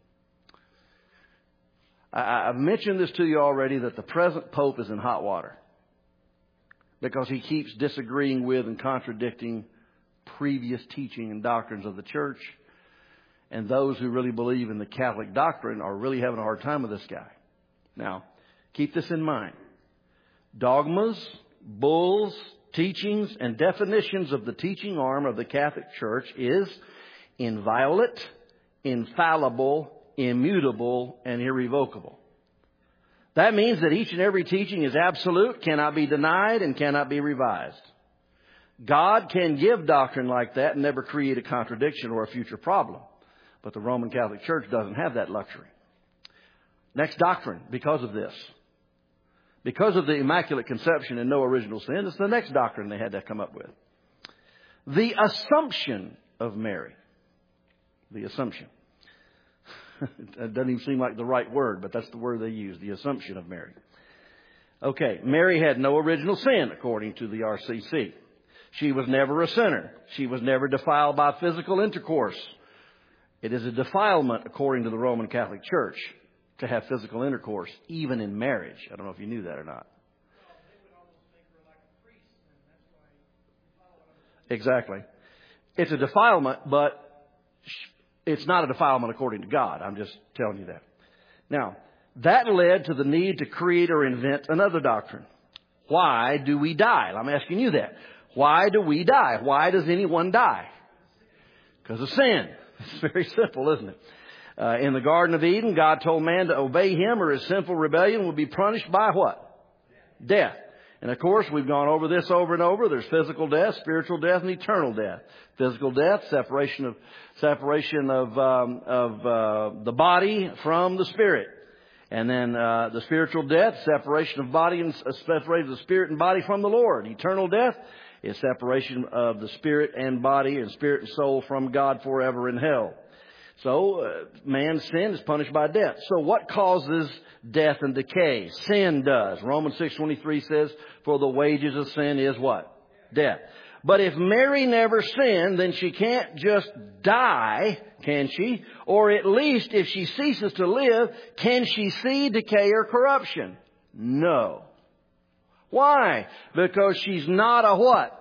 I've mentioned this to you already, that the present Pope is in hot water, because he keeps disagreeing with and contradicting previous teaching and doctrines of the church. And those who really believe in the Catholic doctrine are really having a hard time with this guy. Now, keep this in mind. Dogmas, bulls, teachings, and definitions of the teaching arm of the Catholic Church is inviolate, infallible, immutable, and irrevocable. That means that each and every teaching is absolute, cannot be denied, and cannot be revised. God can give doctrine like that and never create a contradiction or a future problem. But the Roman Catholic Church doesn't have that luxury. Next doctrine, because of this. Because of the Immaculate Conception and no original sin, it's the next doctrine they had to come up with. The Assumption of Mary. The Assumption. It doesn't even seem like the right word, but that's the word they use, the Assumption of Mary. Okay, Mary had no original sin, according to the RCC. She was never a sinner. She was never defiled by physical intercourse. It is a defilement, according to the Roman Catholic Church, to have physical intercourse, even in marriage. I don't know if you knew that or not. Exactly. It's a defilement, but it's not a defilement according to God. I'm just telling you that. Now, that led to the need to create or invent another doctrine. Why do we die? I'm asking you that. Why do we die? Why does anyone die? Because of sin. It's very simple, isn't it? In the Garden of Eden, God told man to obey Him, or his sinful rebellion will be punished by what? Death. And of course, we've gone over this over and over. There's physical death, spiritual death, and eternal death. Physical death, separation of the body from the spirit. And then the spiritual death, separation of body and separation of the spirit and body from the Lord. Eternal death is separation of the spirit and body and spirit and soul from God forever in hell. So, man's sin is punished by death. So what causes death and decay? Sin does. Romans 6:23 says, for the wages of sin is what? Death. But if Mary never sinned, then she can't just die, can she? Or at least if she ceases to live, can she see decay or corruption? No. Why? Because she's not a what?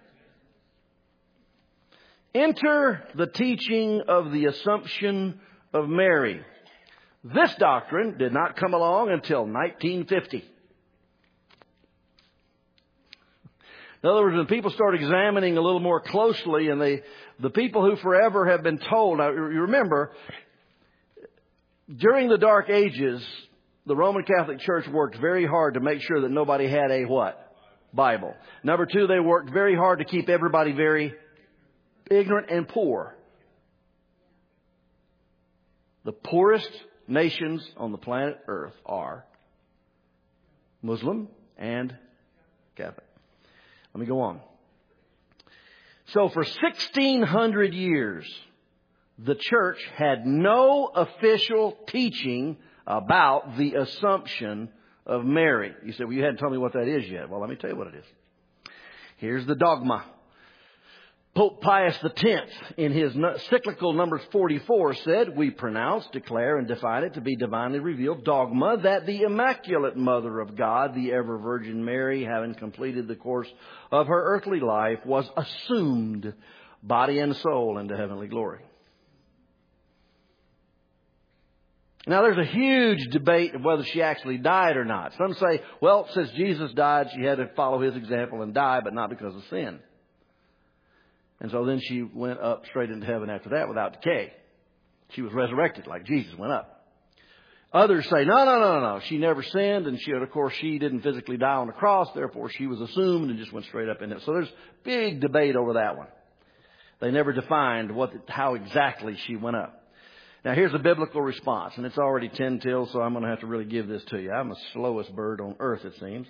Enter the teaching of the Assumption of Mary. This doctrine did not come along until 1950. In other words, when people start examining a little more closely, and the people who forever have been told, now you remember, during the Dark Ages, the Roman Catholic Church worked very hard to make sure that nobody had a what? Bible. Number two, they worked very hard to keep everybody very ignorant and poor. The poorest nations on the planet Earth are Muslim and Catholic. Let me go on. So for 1,600 years, the church had no official teaching about the Assumption of Mary. You say, well, you hadn't told me what that is yet. Well, let me tell you what it is. Here's the dogma. Pope Pius X, in his encyclical number 44, said, we pronounce, declare, and define it to be divinely revealed dogma that the Immaculate Mother of God, the ever Virgin Mary, having completed the course of her earthly life, was assumed, body and soul, into heavenly glory. Now, there's a huge debate of whether she actually died or not. Some say, well, since Jesus died, she had to follow His example and die, but not because of sin. And so then she went up straight into heaven after that without decay. She was resurrected like Jesus went up. Others say, no. She never sinned, and she didn't physically die on the cross. Therefore, she was assumed and just went straight up in it. So there's big debate over that one. They never defined how exactly she went up. Now, here's a biblical response, and it's already 10 till, so I'm going to have to really give this to you. I'm the slowest bird on earth, it seems.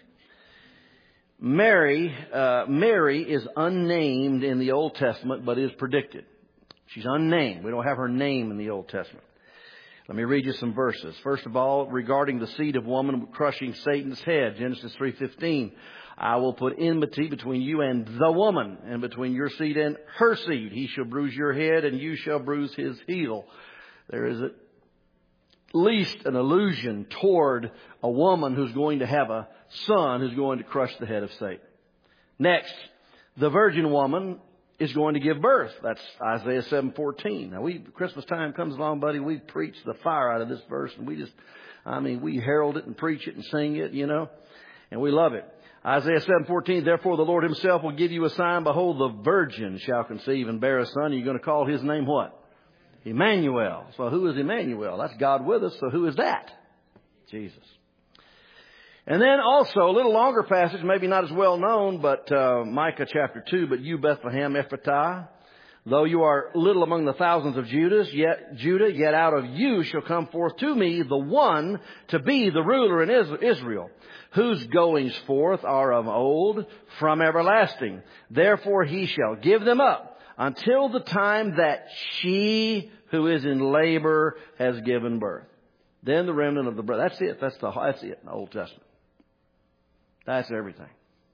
Mary is unnamed in the Old Testament, but is predicted. She's unnamed. We don't have her name in the Old Testament. Let me read you some verses. First of all, regarding the seed of woman crushing Satan's head, Genesis 3:15. I will put enmity between you and the woman, and between your seed and her seed. He shall bruise your head, and you shall bruise his heel. There is at least an allusion toward a woman who's going to have a son who's going to crush the head of Satan. Next, the virgin woman is going to give birth. That's Isaiah 7:14. Now, Christmas time comes along, buddy, we preach the fire out of this verse, and we herald it and preach it and sing it, and we love it. Isaiah 7:14, therefore the Lord himself will give you a sign. Behold, the virgin shall conceive and bear a son. You're going to call his name what? Emmanuel. So who is Emmanuel? That's God with us. So who is that? Jesus. And then also a little longer passage, maybe not as well known, but Micah chapter 2. But you, Bethlehem Ephratah, though you are little among the thousands of Judah, yet out of you shall come forth to me the one to be the ruler in Israel, whose goings forth are of old, from everlasting. Therefore he shall give them up until the time that she who is in labor has given birth. Then the remnant of the brother. That's it. That's it in the Old Testament. That's everything.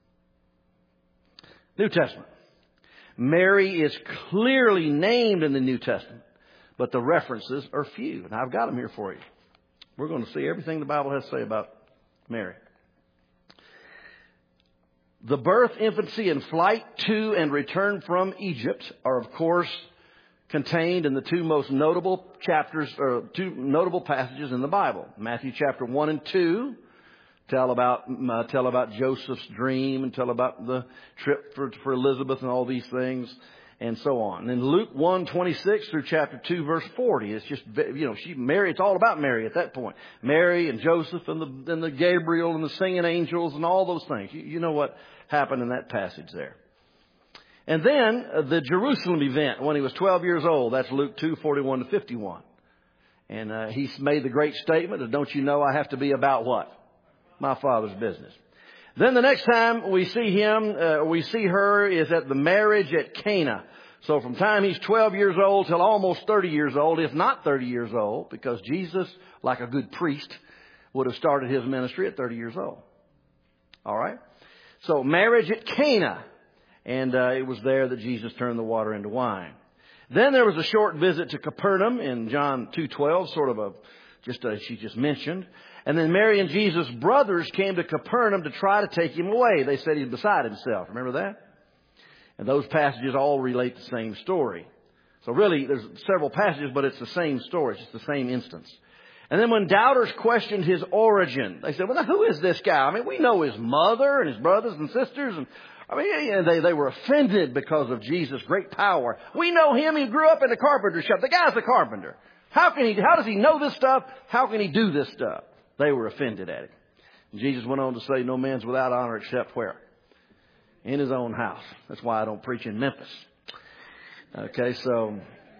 New Testament. Mary is clearly named in the New Testament, but the references are few. And I've got them here for you. We're going to see everything the Bible has to say about Mary. The birth, infancy, and flight to and return from Egypt are, of course, contained in the two most notable chapters, or two notable passages in the Bible. Matthew chapter 1 and 2 tell about Joseph's dream and tell about the trip for Elizabeth and all these things and so on. And Luke 1:26 through chapter 2 verse 40. It's just, Mary, it's all about Mary at that point. Mary and Joseph and the Gabriel and the singing angels and all those things. You know what happened in that passage there. And then the Jerusalem event when he was 12 years old. That's Luke 2:41 to 51. And he made the great statement of, don't you know I have to be about what? My Father's business. Then the next time we see her is at the marriage at Cana. So from time he's 12 years old till almost 30 years old, if not 30 years old, because Jesus, like a good priest, would have started his ministry at 30 years old. All right? So marriage at Cana. And it was there that Jesus turned the water into wine. Then there was a short visit to Capernaum in John 2:12, she just mentioned. And then Mary and Jesus' brothers came to Capernaum to try to take him away. They said he's beside himself. Remember that? And those passages all relate the same story. So really, there's several passages, but it's the same story. It's the same instance. And then when doubters questioned his origin, they said, well, now, who is this guy? I mean, we know his mother and his brothers and sisters. And they were offended because of Jesus' great power. We know him. He grew up in the carpenter shop. The guy's a carpenter. How does he know this stuff? How can he do this stuff? They were offended at it. And Jesus went on to say, no man's without honor except where? In his own house. That's why I don't preach in Memphis. Okay, so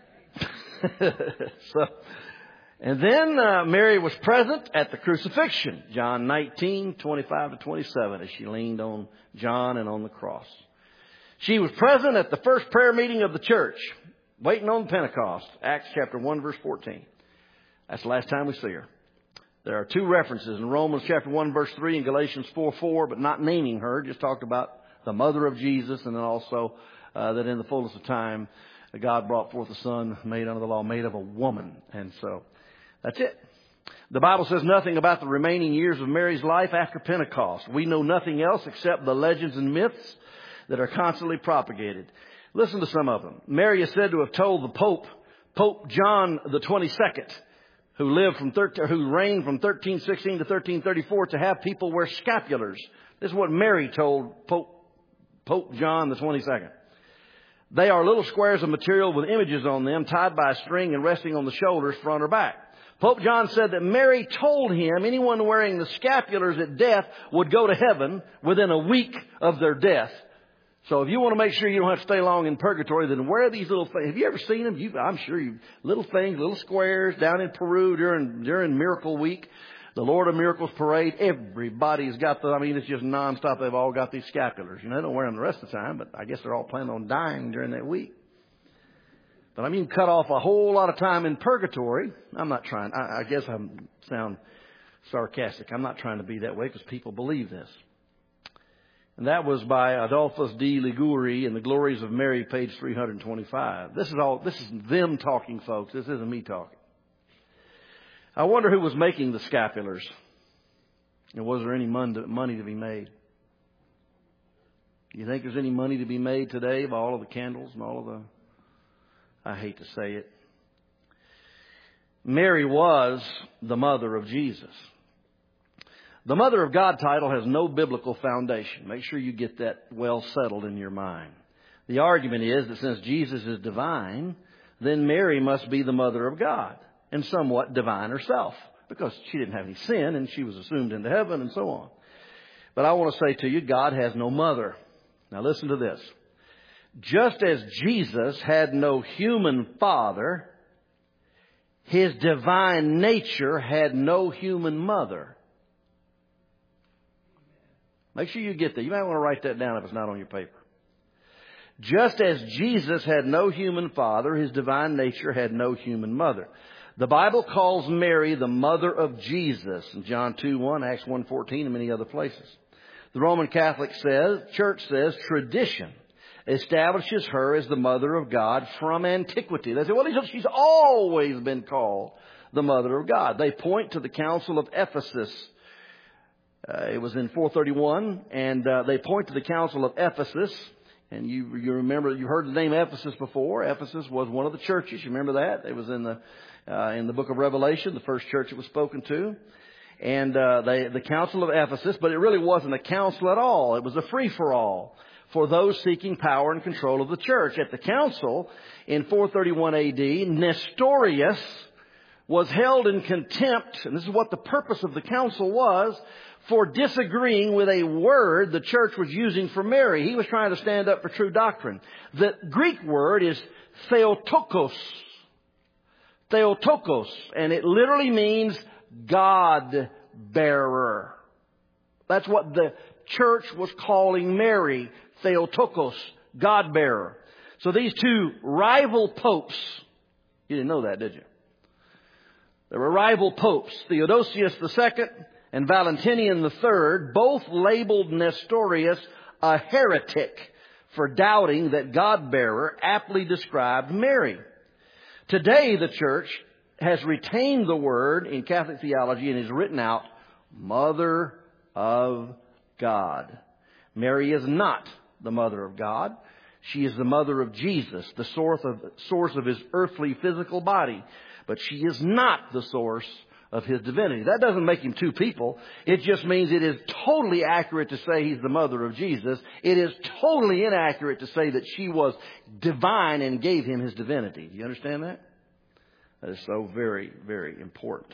and then Mary was present at the crucifixion. John 19:25 to 27, as she leaned on John and on the cross. She was present at the first prayer meeting of the church, waiting on Pentecost. Acts chapter 1, verse 14. That's the last time we see her. There are two references in Romans chapter 1, verse 3 and Galatians 4:4, but not naming her. Just talked about the mother of Jesus, and then also that in the fullness of time, God brought forth a son made under the law, made of a woman. And so that's it. The Bible says nothing about the remaining years of Mary's life after Pentecost. We know nothing else except the legends and myths that are constantly propagated. Listen to some of them. Mary is said to have told the Pope John the 22nd, who reigned from 1316 to 1334, to have people wear scapulars. This is what Mary told Pope John the 22nd. They are little squares of material with images on them, tied by a string and resting on the shoulders, front or back. Pope John said that Mary told him anyone wearing the scapulars at death would go to heaven within a week of their death. So if you want to make sure you don't have to stay long in purgatory, then wear these little things. Have you ever seen them? I'm sure little things, little squares down in Peru during Miracle Week, the Lord of Miracles parade. Everybody's got it's just nonstop. They've all got these scapulars. They don't wear them the rest of the time, but I guess they're all planning on dying during that week. But cut off a whole lot of time in purgatory. I'm not trying. I guess I sound sarcastic. I'm not trying to be that way because people believe this. And that was by Adolphus de Liguri in The Glories of Mary, page 325. This is them talking, folks. This isn't me talking. I wonder who was making the scapulars. And was there any money to be made? Do you think there's any money to be made today of all of the candles and all of the... I hate to say it. Mary was the mother of Jesus. The Mother of God title has no biblical foundation. Make sure you get that well settled in your mind. The argument is that since Jesus is divine, then Mary must be the Mother of God and somewhat divine herself because she didn't have any sin and she was assumed into heaven and so on. But I want to say to you, God has no mother. Now listen to this. Just as Jesus had no human father, His divine nature had no human mother. Make sure you get that. You might want to write that down if it's not on your paper. Just as Jesus had no human father, His divine nature had no human mother. The Bible calls Mary the mother of Jesus in John 2:1, Acts 1:14, and many other places. The Roman Catholic Church says tradition establishes her as the mother of God from antiquity. They say, well, she's always been called the mother of God. They point to the Council of Ephesus. It was in 431, and they point to the Council of Ephesus. And you remember, you heard the name Ephesus before. Ephesus was one of the churches. You remember that? It was in the book of Revelation, the first church it was spoken to. And the Council of Ephesus, but it really wasn't a council at all. It was a free-for-all for those seeking power and control of the church. At the council in 431 A.D., Nestorius was held in contempt, and this is what the purpose of the council was, for disagreeing with a word the church was using for Mary. He was trying to stand up for true doctrine. The Greek word is Theotokos. Theotokos. And it literally means God-bearer. That's what the church was calling Mary. Theotokos. God-bearer. So these two rival popes, you didn't know that, did you? There were rival popes, Theodosius II and Valentinian III, both labeled Nestorius a heretic for doubting that God-bearer aptly described Mary. Today, the church has retained the word in Catholic theology and has written out Mother of God. Mary is not the Mother of God. She is the mother of Jesus, the source of His earthly physical body. But she is not the source of His divinity. That doesn't make Him two people. It just means it is totally accurate to say He's the mother of Jesus. It is totally inaccurate to say that she was divine and gave Him His divinity. Do you understand that? That is so very, very important.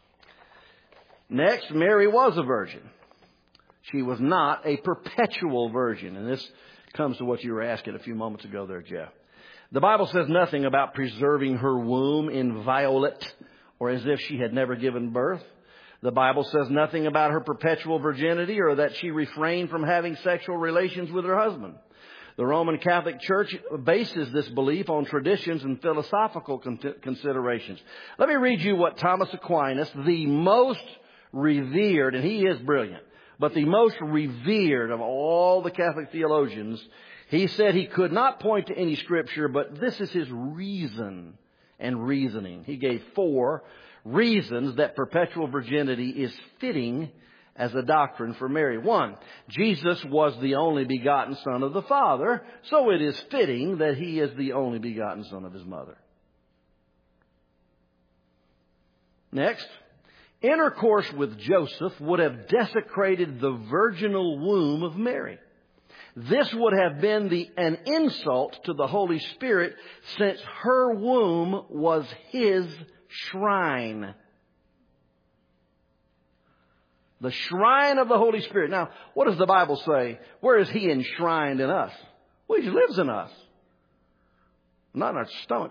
Next, Mary was a virgin. She was not a perpetual virgin. And this comes to what you were asking a few moments ago there, Jeff. The Bible says nothing about preserving her womb inviolate or as if she had never given birth. The Bible says nothing about her perpetual virginity or that she refrained from having sexual relations with her husband. The Roman Catholic Church bases this belief on traditions and philosophical considerations. Let me read you what Thomas Aquinas, the most revered, and he is brilliant, but the most revered of all the Catholic theologians, he said he could not point to any scripture, but this is his reason and reasoning. He gave 4 reasons that perpetual virginity is fitting as a doctrine for Mary. 1, Jesus was the only begotten Son of the Father, so it is fitting that He is the only begotten Son of His mother. Next, intercourse with Joseph would have desecrated the virginal womb of Mary. This would have been an insult to the Holy Spirit, since her womb was His shrine. The shrine of the Holy Spirit. Now, what does the Bible say? Where is He enshrined in us? Well, He lives in us, not in our stomach.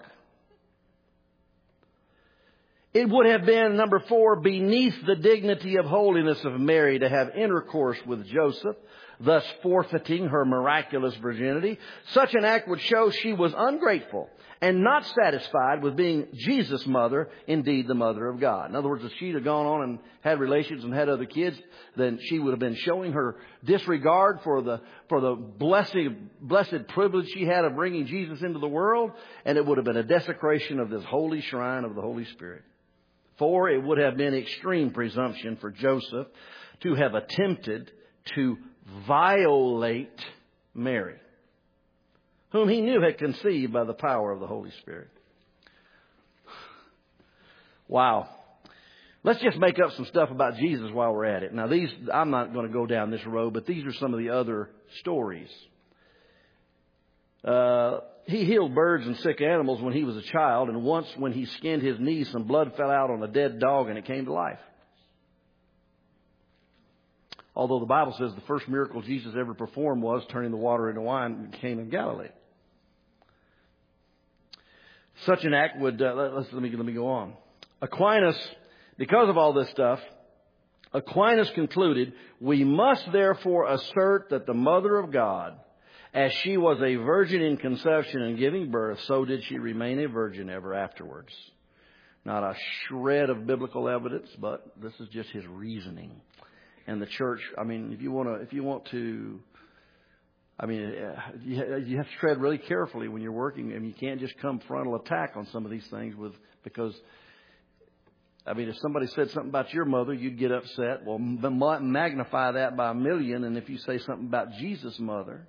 It would have been, number 4, beneath the dignity of holiness of Mary to have intercourse with Joseph, thus forfeiting her miraculous virginity. Such an act would show she was ungrateful and not satisfied with being Jesus' mother, indeed the mother of God. In other words, if she'd have gone on and had relations and had other kids, then she would have been showing her disregard for the blessed privilege she had of bringing Jesus into the world, and it would have been a desecration of this holy shrine of the Holy Spirit. 4, it would have been extreme presumption for Joseph to have attempted to violate Mary, whom he knew had conceived by the power of the Holy Spirit. Wow. Let's just make up some stuff about Jesus while we're at it. Now, I'm not going to go down this road, but these are some of the other stories. He healed birds and sick animals when he was a child, and once when he skinned his knee, some blood fell out on a dead dog and it came to life. Although the Bible says the first miracle Jesus ever performed was turning the water into wine in Cana in Galilee. Such an act would, let me go on. Aquinas, because of all this stuff, Aquinas concluded, we must therefore assert that the Mother of God, as she was a virgin in conception and giving birth, so did she remain a virgin ever afterwards. Not a shred of biblical evidence, but this is just his reasoning. And the church, you have to tread really carefully when you're working, and you can't just come frontal attack on some of these things because if somebody said something about your mother, you'd get upset. Well, magnify that by 1,000,000, and if you say something about Jesus' mother,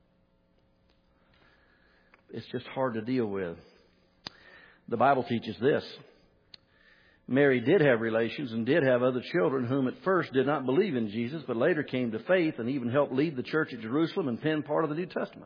it's just hard to deal with. The Bible teaches this. Mary did have relations and did have other children whom at first did not believe in Jesus, but later came to faith and even helped lead the church at Jerusalem and pen part of the New Testament.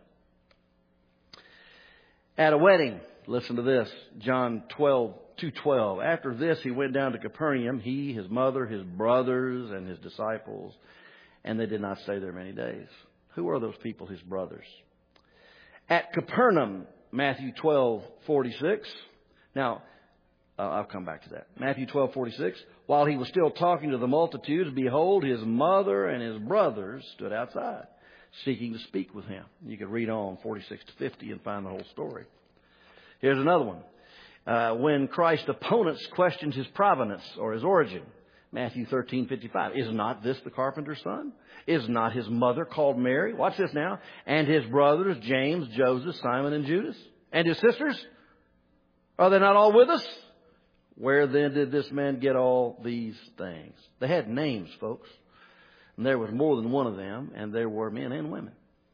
At a wedding, listen to this, John 2:12. After this, he went down to Capernaum, he, his mother, his brothers, and his disciples, and they did not stay there many days. Who are those people, his brothers? At Capernaum, Matthew 12:46. Now, I'll come back to that. Matthew 12:46. While he was still talking to the multitudes, behold, his mother and his brothers stood outside, seeking to speak with him. You could read on 46 to 50 and find the whole story. Here's another one. When Christ's opponents questioned his provenance or his origin. Matthew 13:55. Is not this the carpenter's son? Is not his mother called Mary? Watch this now. And his brothers, James, Joseph, Simon, and Judas. And his sisters? Are they not all with us? Where then did this man get all these things? They had names, folks. And there was more than one of them, and there were men and women.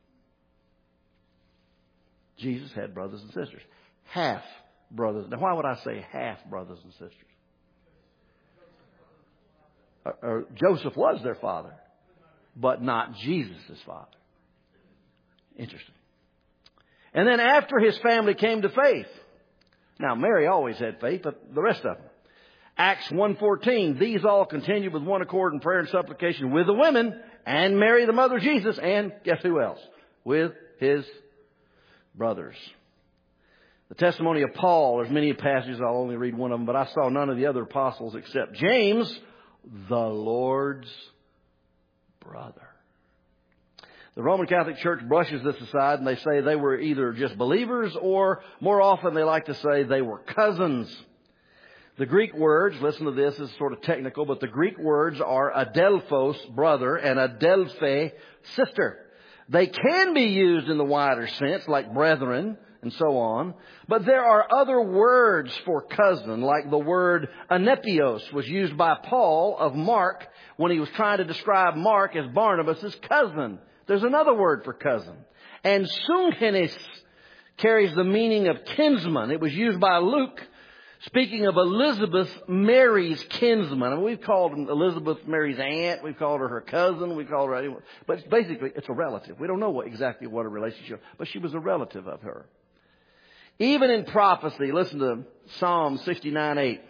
Jesus had brothers and sisters. Half brothers. Now, why would I say half brothers and sisters? Joseph was their father, but not Jesus' father. Interesting. And then after his family came to faith. Now, Mary always had faith, but the rest of them. Acts 1:14. These all continued with one accord in prayer and supplication with the women and Mary, the mother of Jesus, and guess who else? With his brothers. The testimony of Paul, there's many passages, I'll only read one of them, but I saw none of the other apostles except James, the Lord's brother. The Roman Catholic Church brushes this aside and they say they were either just believers or more often they like to say they were cousins. The Greek words, listen to this, is sort of technical, but the Greek words are adelphos, brother, and adelphe, sister. They can be used in the wider sense, like brethren and so on. But there are other words for cousin, like the word anepios was used by Paul of Mark when he was trying to describe Mark as Barnabas' cousin. There's another word for cousin. And sungenes carries the meaning of kinsman. It was used by Luke, speaking of Elizabeth, Mary's kinsman. I mean, we've called Elizabeth Mary's aunt. We've called her cousin. We call her, but basically it's a relative. We don't know exactly what a relationship, but she was a relative of her. Even in prophecy, listen to Psalm 69:8.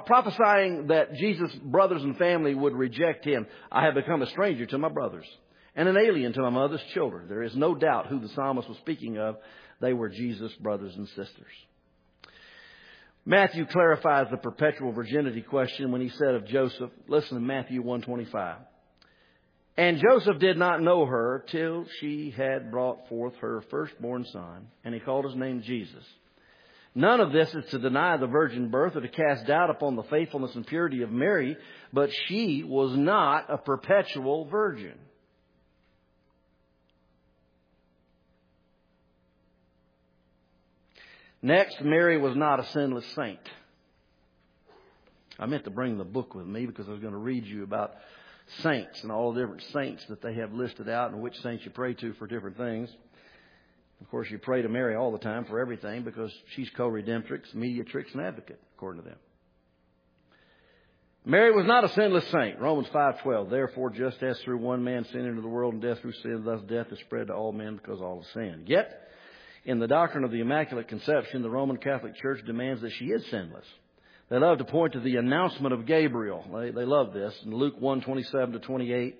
Prophesying that Jesus' brothers and family would reject him. I have become a stranger to my brothers and an alien to my mother's children. There is no doubt who the psalmist was speaking of. They were Jesus' brothers and sisters. Matthew clarifies the perpetual virginity question when he said of Joseph, listen to Matthew 1:25. And Joseph did not know her till she had brought forth her firstborn son, and he called his name Jesus. None of this is to deny the virgin birth or to cast doubt upon the faithfulness and purity of Mary, but she was not a perpetual virgin. Next, Mary was not a sinless saint. I meant to bring the book with me because I was going to read you about saints and all the different saints that they have listed out and which saints you pray to for different things. Of course, you pray to Mary all the time for everything because she's co-redemptrix, mediatrix, and advocate, according to them. Mary was not a sinless saint. Romans 5:12. Therefore, just as through one man sin into the world and death through sin, thus death is spread to all men because all have sinned. Yet, in the doctrine of the Immaculate Conception, the Roman Catholic Church demands that she is sinless. They love to point to the announcement of Gabriel. They love this. In Luke 1:27-28.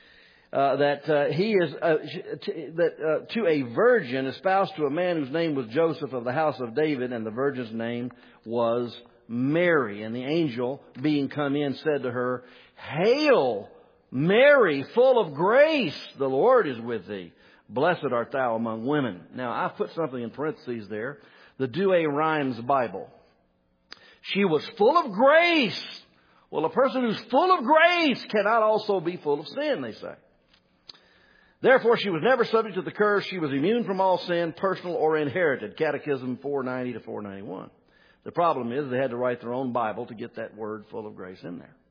To a virgin espoused to a man whose name was Joseph of the house of David, and the virgin's name was Mary. And the angel, being come in, said to her, Hail, Mary, full of grace, the Lord is with thee. Blessed art thou among women. Now, I've put something in parentheses there. The Douay-Rheims Bible. She was full of grace. Well, a person who's full of grace cannot also be full of sin, they say. Therefore, she was never subject to the curse. She was immune from all sin, personal or inherited. Catechism 490-491. The problem is they had to write their own Bible to get that word full of grace in there.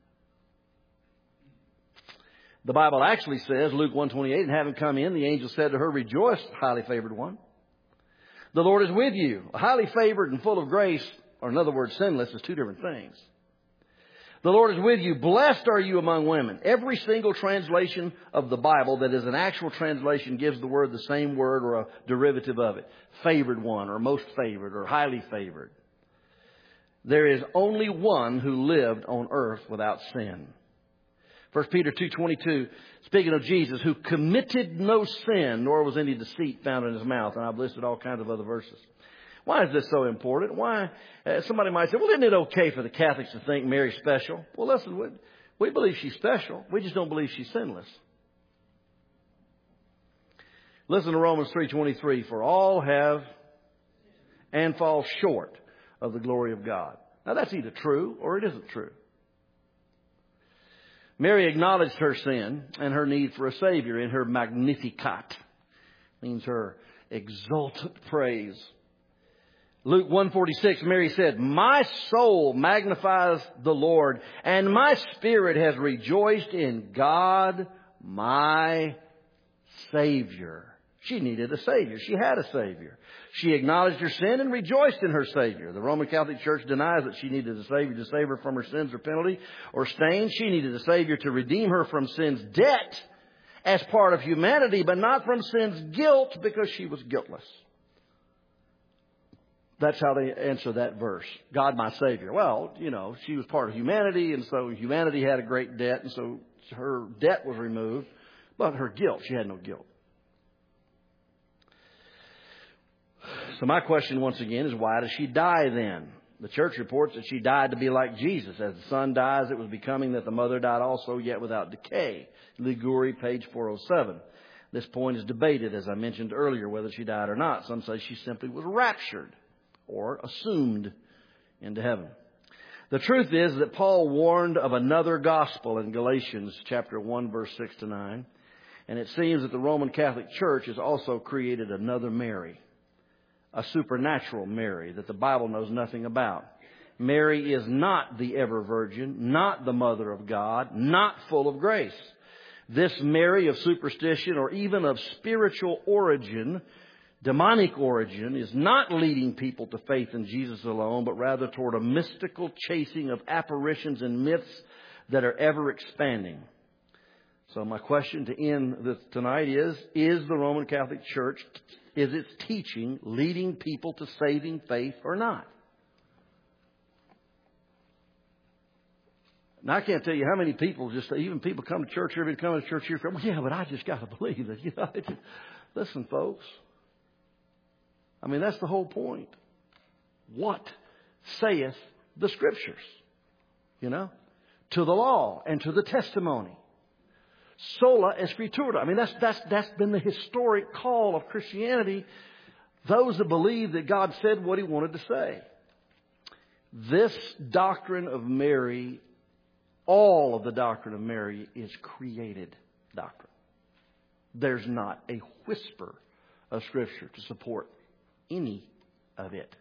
The Bible actually says, Luke 1:28, and having come in, the angel said to her, Rejoice, highly favored one. The Lord is with you. Highly favored and full of grace, or in other words, sinless, is two different things. The Lord is with you. Blessed are you among women. Every single translation of the Bible that is an actual translation gives the word the same word or a derivative of it. Favored one, or most favored, or highly favored. There is only one who lived on earth without sin. 1 Peter 2:22, speaking of Jesus, who committed no sin, nor was any deceit found in his mouth. And I've listed all kinds of other verses. Why is this so important? Why? Somebody might say, well, isn't it okay for the Catholics to think Mary's special? Well, listen, we believe she's special. We just don't believe she's sinless. Listen to Romans 3:23. For all have and fall short of the glory of God. Now, that's either true or it isn't true. Mary acknowledged her sin and her need for a Savior in her Magnificat. Means her exultant praise. Luke 1:46, Mary said, My soul magnifies the Lord, and my spirit has rejoiced in God, my Savior. She needed a Savior. She had a Savior. She acknowledged her sin and rejoiced in her Savior. The Roman Catholic Church denies that she needed a Savior to save her from her sins or penalty or stain. She needed a Savior to redeem her from sin's debt as part of humanity, but not from sin's guilt because she was guiltless. That's how they answer that verse. God, my Savior. Well, she was part of humanity, and so humanity had a great debt, and so her debt was removed. But her guilt, she had no guilt. So my question once again is, why does she die then? The church reports that she died to be like Jesus. As the son dies, it was becoming that the mother died also, yet without decay. Liguri, page 407. This point is debated, as I mentioned earlier, whether she died or not. Some say she simply was raptured or assumed into heaven. The truth is that Paul warned of another gospel in Galatians chapter 1, verse 6-9. And it seems that the Roman Catholic Church has also created another Mary, a supernatural Mary that the Bible knows nothing about. Mary is not the ever virgin, not the mother of God, not full of grace. This Mary of superstition or even of spiritual origin, demonic origin, is not leading people to faith in Jesus alone, but rather toward a mystical chasing of apparitions and myths that are ever expanding. So my question to end this tonight is the Roman Catholic Church, is its teaching leading people to saving faith or not? And I can't tell you how many people, even people come to church here, come to church here, well, yeah, but I just got to believe that. You know, listen, folks. I mean, that's the whole point. What saith the Scriptures? You know, to the law and to the testimony. Sola Scriptura. I mean, that's been the historic call of Christianity. Those that believe that God said what He wanted to say. This doctrine of Mary, all of the doctrine of Mary, is created doctrine. There's not a whisper of Scripture to support any of it.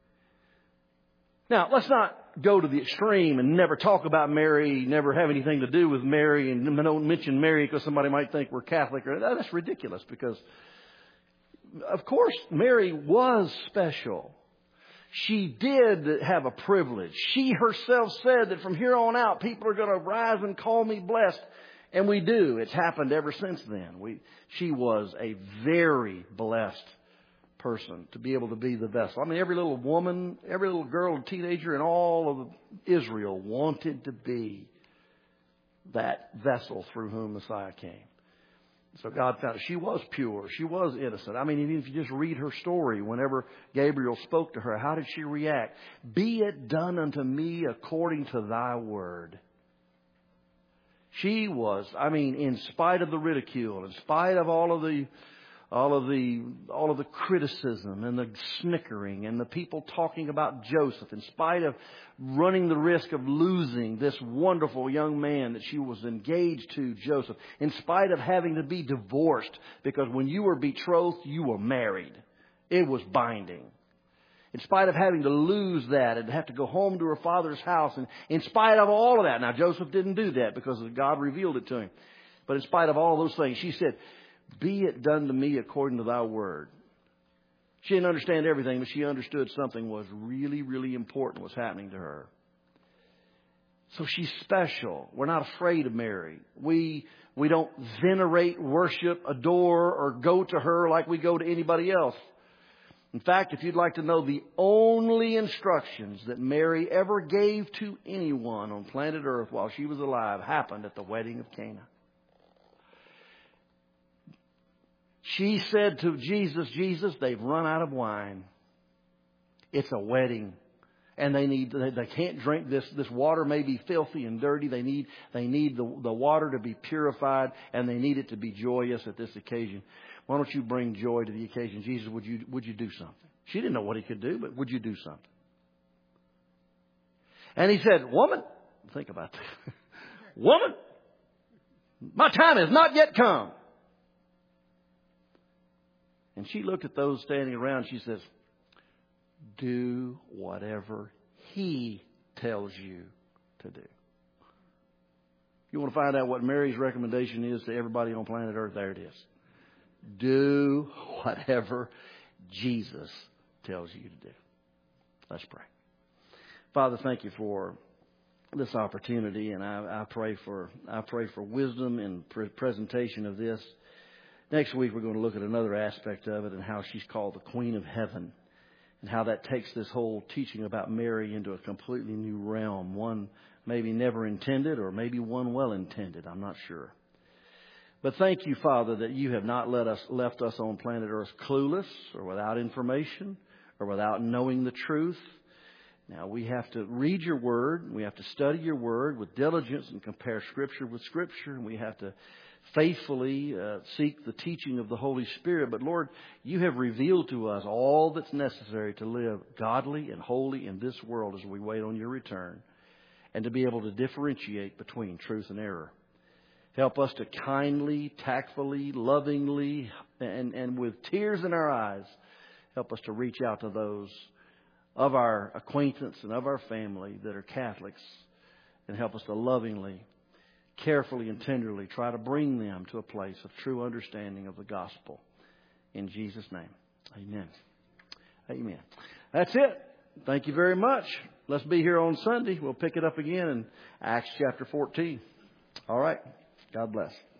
Now, let's not go to the extreme and never talk about Mary, never have anything to do with Mary, and don't mention Mary because somebody might think we're Catholic. That's ridiculous because, of course, Mary was special. She did have a privilege. She herself said that from here on out, people are going to rise and call me blessed. And we do. It's happened ever since then. She was a very blessed person to be able to be the vessel. I mean, every little woman, every little girl and teenager in all of Israel wanted to be that vessel through whom Messiah came. So God found she was pure. She was innocent. I mean, even if you just read her story, whenever Gabriel spoke to her, how did she react? Be it done unto me according to thy word. She was, I mean, in spite of the ridicule, in spite of all of the criticism and the snickering and the people talking about Joseph, in spite of running the risk of losing this wonderful young man that she was engaged to, Joseph, in spite of having to be divorced, because when you were betrothed, you were married. It was binding. In spite of having to lose that and have to go home to her father's house, and in spite of all of that, now Joseph didn't do that because God revealed it to him. But in spite of all those things, she said, be it done to me according to thy word. She didn't understand everything, but she understood something was really, really important was happening to her. So she's special. We're not afraid of Mary. We don't venerate, worship, adore, or go to her like we go to anybody else. In fact, if you'd like to know the only instructions that Mary ever gave to anyone on planet Earth while she was alive happened at the wedding of Cana. She said to Jesus, Jesus, they've run out of wine. It's a wedding. And they can't drink this. This water may be filthy and dirty. They need the water to be purified, and they need it to be joyous at this occasion. Why don't you bring joy to the occasion? Jesus, would you do something? She didn't know what He could do, but would you do something? And He said, woman, think about that. Woman, my time has not yet come. And she looked at those standing around. She says, do whatever He tells you to do. You want to find out what Mary's recommendation is to everybody on planet Earth? There it is. Do whatever Jesus tells you to do. Let's pray. Father, thank you for this opportunity, and I pray for wisdom in presentation of this. Next week we're going to look at another aspect of it and how she's called the Queen of Heaven, and how that takes this whole teaching about Mary into a completely new realm, one maybe never intended or maybe one well intended. I'm not sure. But thank you, Father, that you have not left us on planet Earth clueless or without information or without knowing the truth. Now, we have to read your word. We have to study your word with diligence and compare Scripture with Scripture. And we have to faithfully seek the teaching of the Holy Spirit. But, Lord, you have revealed to us all that's necessary to live godly and holy in this world as we wait on your return, and to be able to differentiate between truth and error. Help us to kindly, tactfully, lovingly, and with tears in our eyes, help us to reach out to those of our acquaintance and of our family that are Catholics, and help us to lovingly, carefully, and tenderly try to bring them to a place of true understanding of the gospel. In Jesus' name, amen. Amen. That's it. Thank you very much. Let's be here on Sunday. We'll pick it up again in Acts chapter 14. All right. God bless.